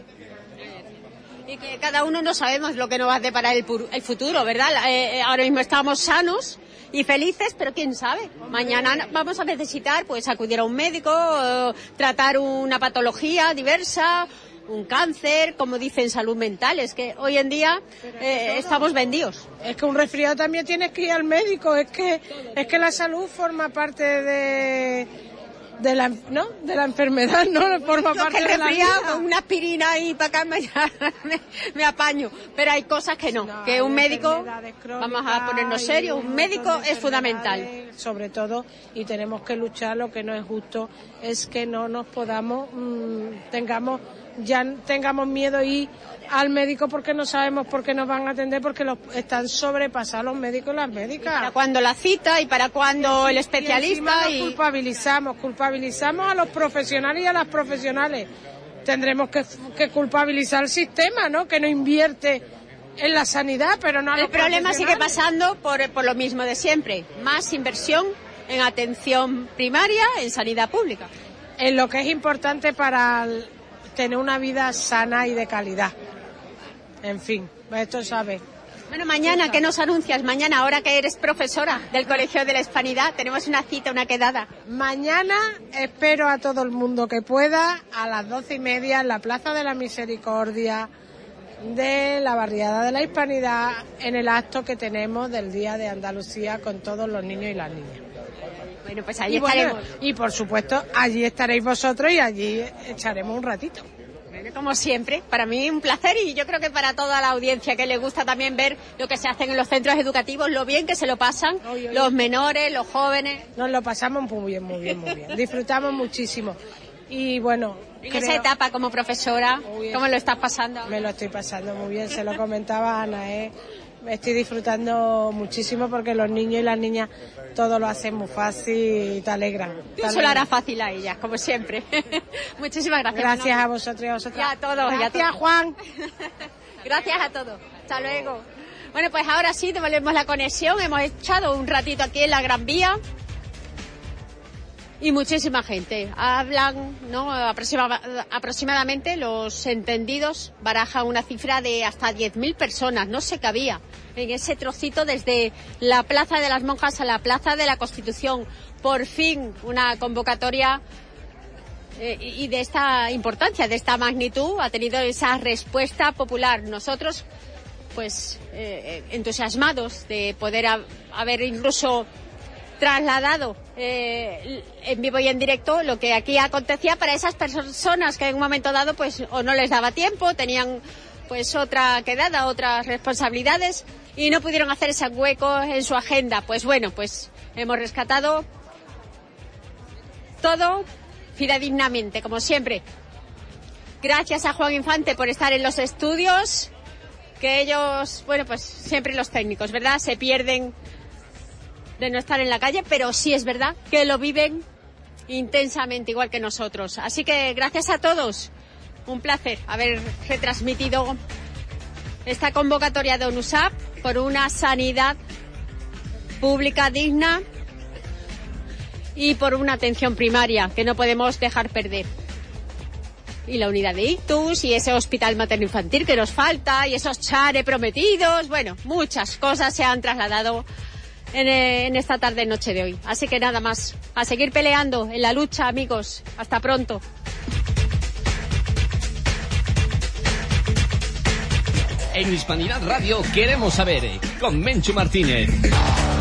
Y que cada uno no sabemos lo que nos va a deparar el, el futuro, ¿verdad? Eh, ahora mismo estamos sanos y felices, pero quién sabe. Mañana vamos a necesitar pues acudir a un médico, eh, tratar una patología diversa, un cáncer, como dicen, salud mental. Es que hoy en día eh, estamos vendidos. Es que un resfriado también tienes que ir al médico. Es que es que la salud forma parte de de la no de la enfermedad, no forma Yo parte que el de la resfriado vida. con una aspirina y para acá me, me, me apaño. Pero hay cosas que no, No, que un hay médico, enfermedades crónicas vamos a ponernos y serios, un un médico montón de es fundamental. enfermedades, sobre todo, y tenemos que luchar. Lo que no es justo es que no nos podamos mmm, tengamos ya tengamos miedo y al médico porque no sabemos por qué nos van a atender, porque los, están sobrepasados los médicos y las médicas. Y para cuando la cita y para cuando el especialista. Y, y... culpabilizamos, culpabilizamos a los profesionales y a las profesionales. Tendremos que, que culpabilizar al sistema, ¿no?, que no invierte en la sanidad, pero no a los El problema sigue profesionales. pasando por, por lo mismo de siempre. Más inversión en atención primaria, en sanidad pública. En lo que es importante para el- tener una vida sana y de calidad. En fin, esto sabe. Bueno, mañana, ¿qué nos anuncias? Mañana, ahora que eres profesora del Colegio de la Hispanidad, tenemos una cita, una quedada. Mañana espero a todo el mundo que pueda a las doce y media en la Plaza de la Misericordia de la Barriada de la Hispanidad, en el acto que tenemos del Día de Andalucía con todos los niños y las niñas. Bueno, pues allí Y bueno, estaremos. y por supuesto, allí estaréis vosotros y allí echaremos un ratito. Bueno, como siempre, para mí un placer y yo creo que para toda la audiencia que le gusta también ver lo que se hace en los centros educativos, lo bien que se lo pasan Oye, oye. los menores, los jóvenes. Nos lo pasamos muy bien, muy bien, muy bien. Disfrutamos muchísimo. Y bueno, En creo- esa etapa como profesora, ¿cómo lo estás pasando? Me lo estoy pasando muy bien, se lo comentaba a Ana, ¿eh? Me estoy disfrutando muchísimo porque los niños y las niñas todo lo hacen muy fácil y te alegran. te Tú se lo alegran. harás fácil a ellas, como siempre. Muchísimas gracias. Gracias Manolo. a vosotros y a vosotras. Y a todos. y a Gracias, todos. Juan. Gracias a todos. Hasta luego. Bueno, pues ahora sí, devolvemos la conexión. Hemos echado un ratito aquí en la Gran Vía. Y muchísima gente. Hablan, ¿no? Aproxima- aproximadamente los entendidos barajan una cifra de hasta diez mil personas. No se cabía en ese trocito desde la Plaza de las Monjas a la Plaza de la Constitución. Por fin una convocatoria eh, y de esta importancia, de esta magnitud, ha tenido esa respuesta popular. Nosotros, pues, eh, entusiasmados de poder ha- haber incluso trasladado eh, en vivo y en directo lo que aquí acontecía para esas personas que en un momento dado pues o no les daba tiempo, tenían pues otra quedada, otras responsabilidades y no pudieron hacer ese hueco en su agenda. Pues bueno, pues hemos rescatado todo fidedignamente, como siempre. Gracias a Juan Infante por estar en los estudios, que ellos, bueno, pues siempre los técnicos, ¿verdad? Se pierden de no estar en la calle, pero sí es verdad que lo viven intensamente igual que nosotros. Así que gracias a todos. Un placer haber retransmitido esta convocatoria de ONUSAP por una sanidad pública digna y por una atención primaria que no podemos dejar perder. Y la unidad de ictus y ese hospital materno-infantil que nos falta y esos chare prometidos. Bueno, muchas cosas se han trasladado en, eh, en esta tarde-noche de hoy. Así que nada más, a seguir peleando en la lucha, amigos. Hasta pronto. En Hispanidad Radio queremos saber, con Menchu Martínez.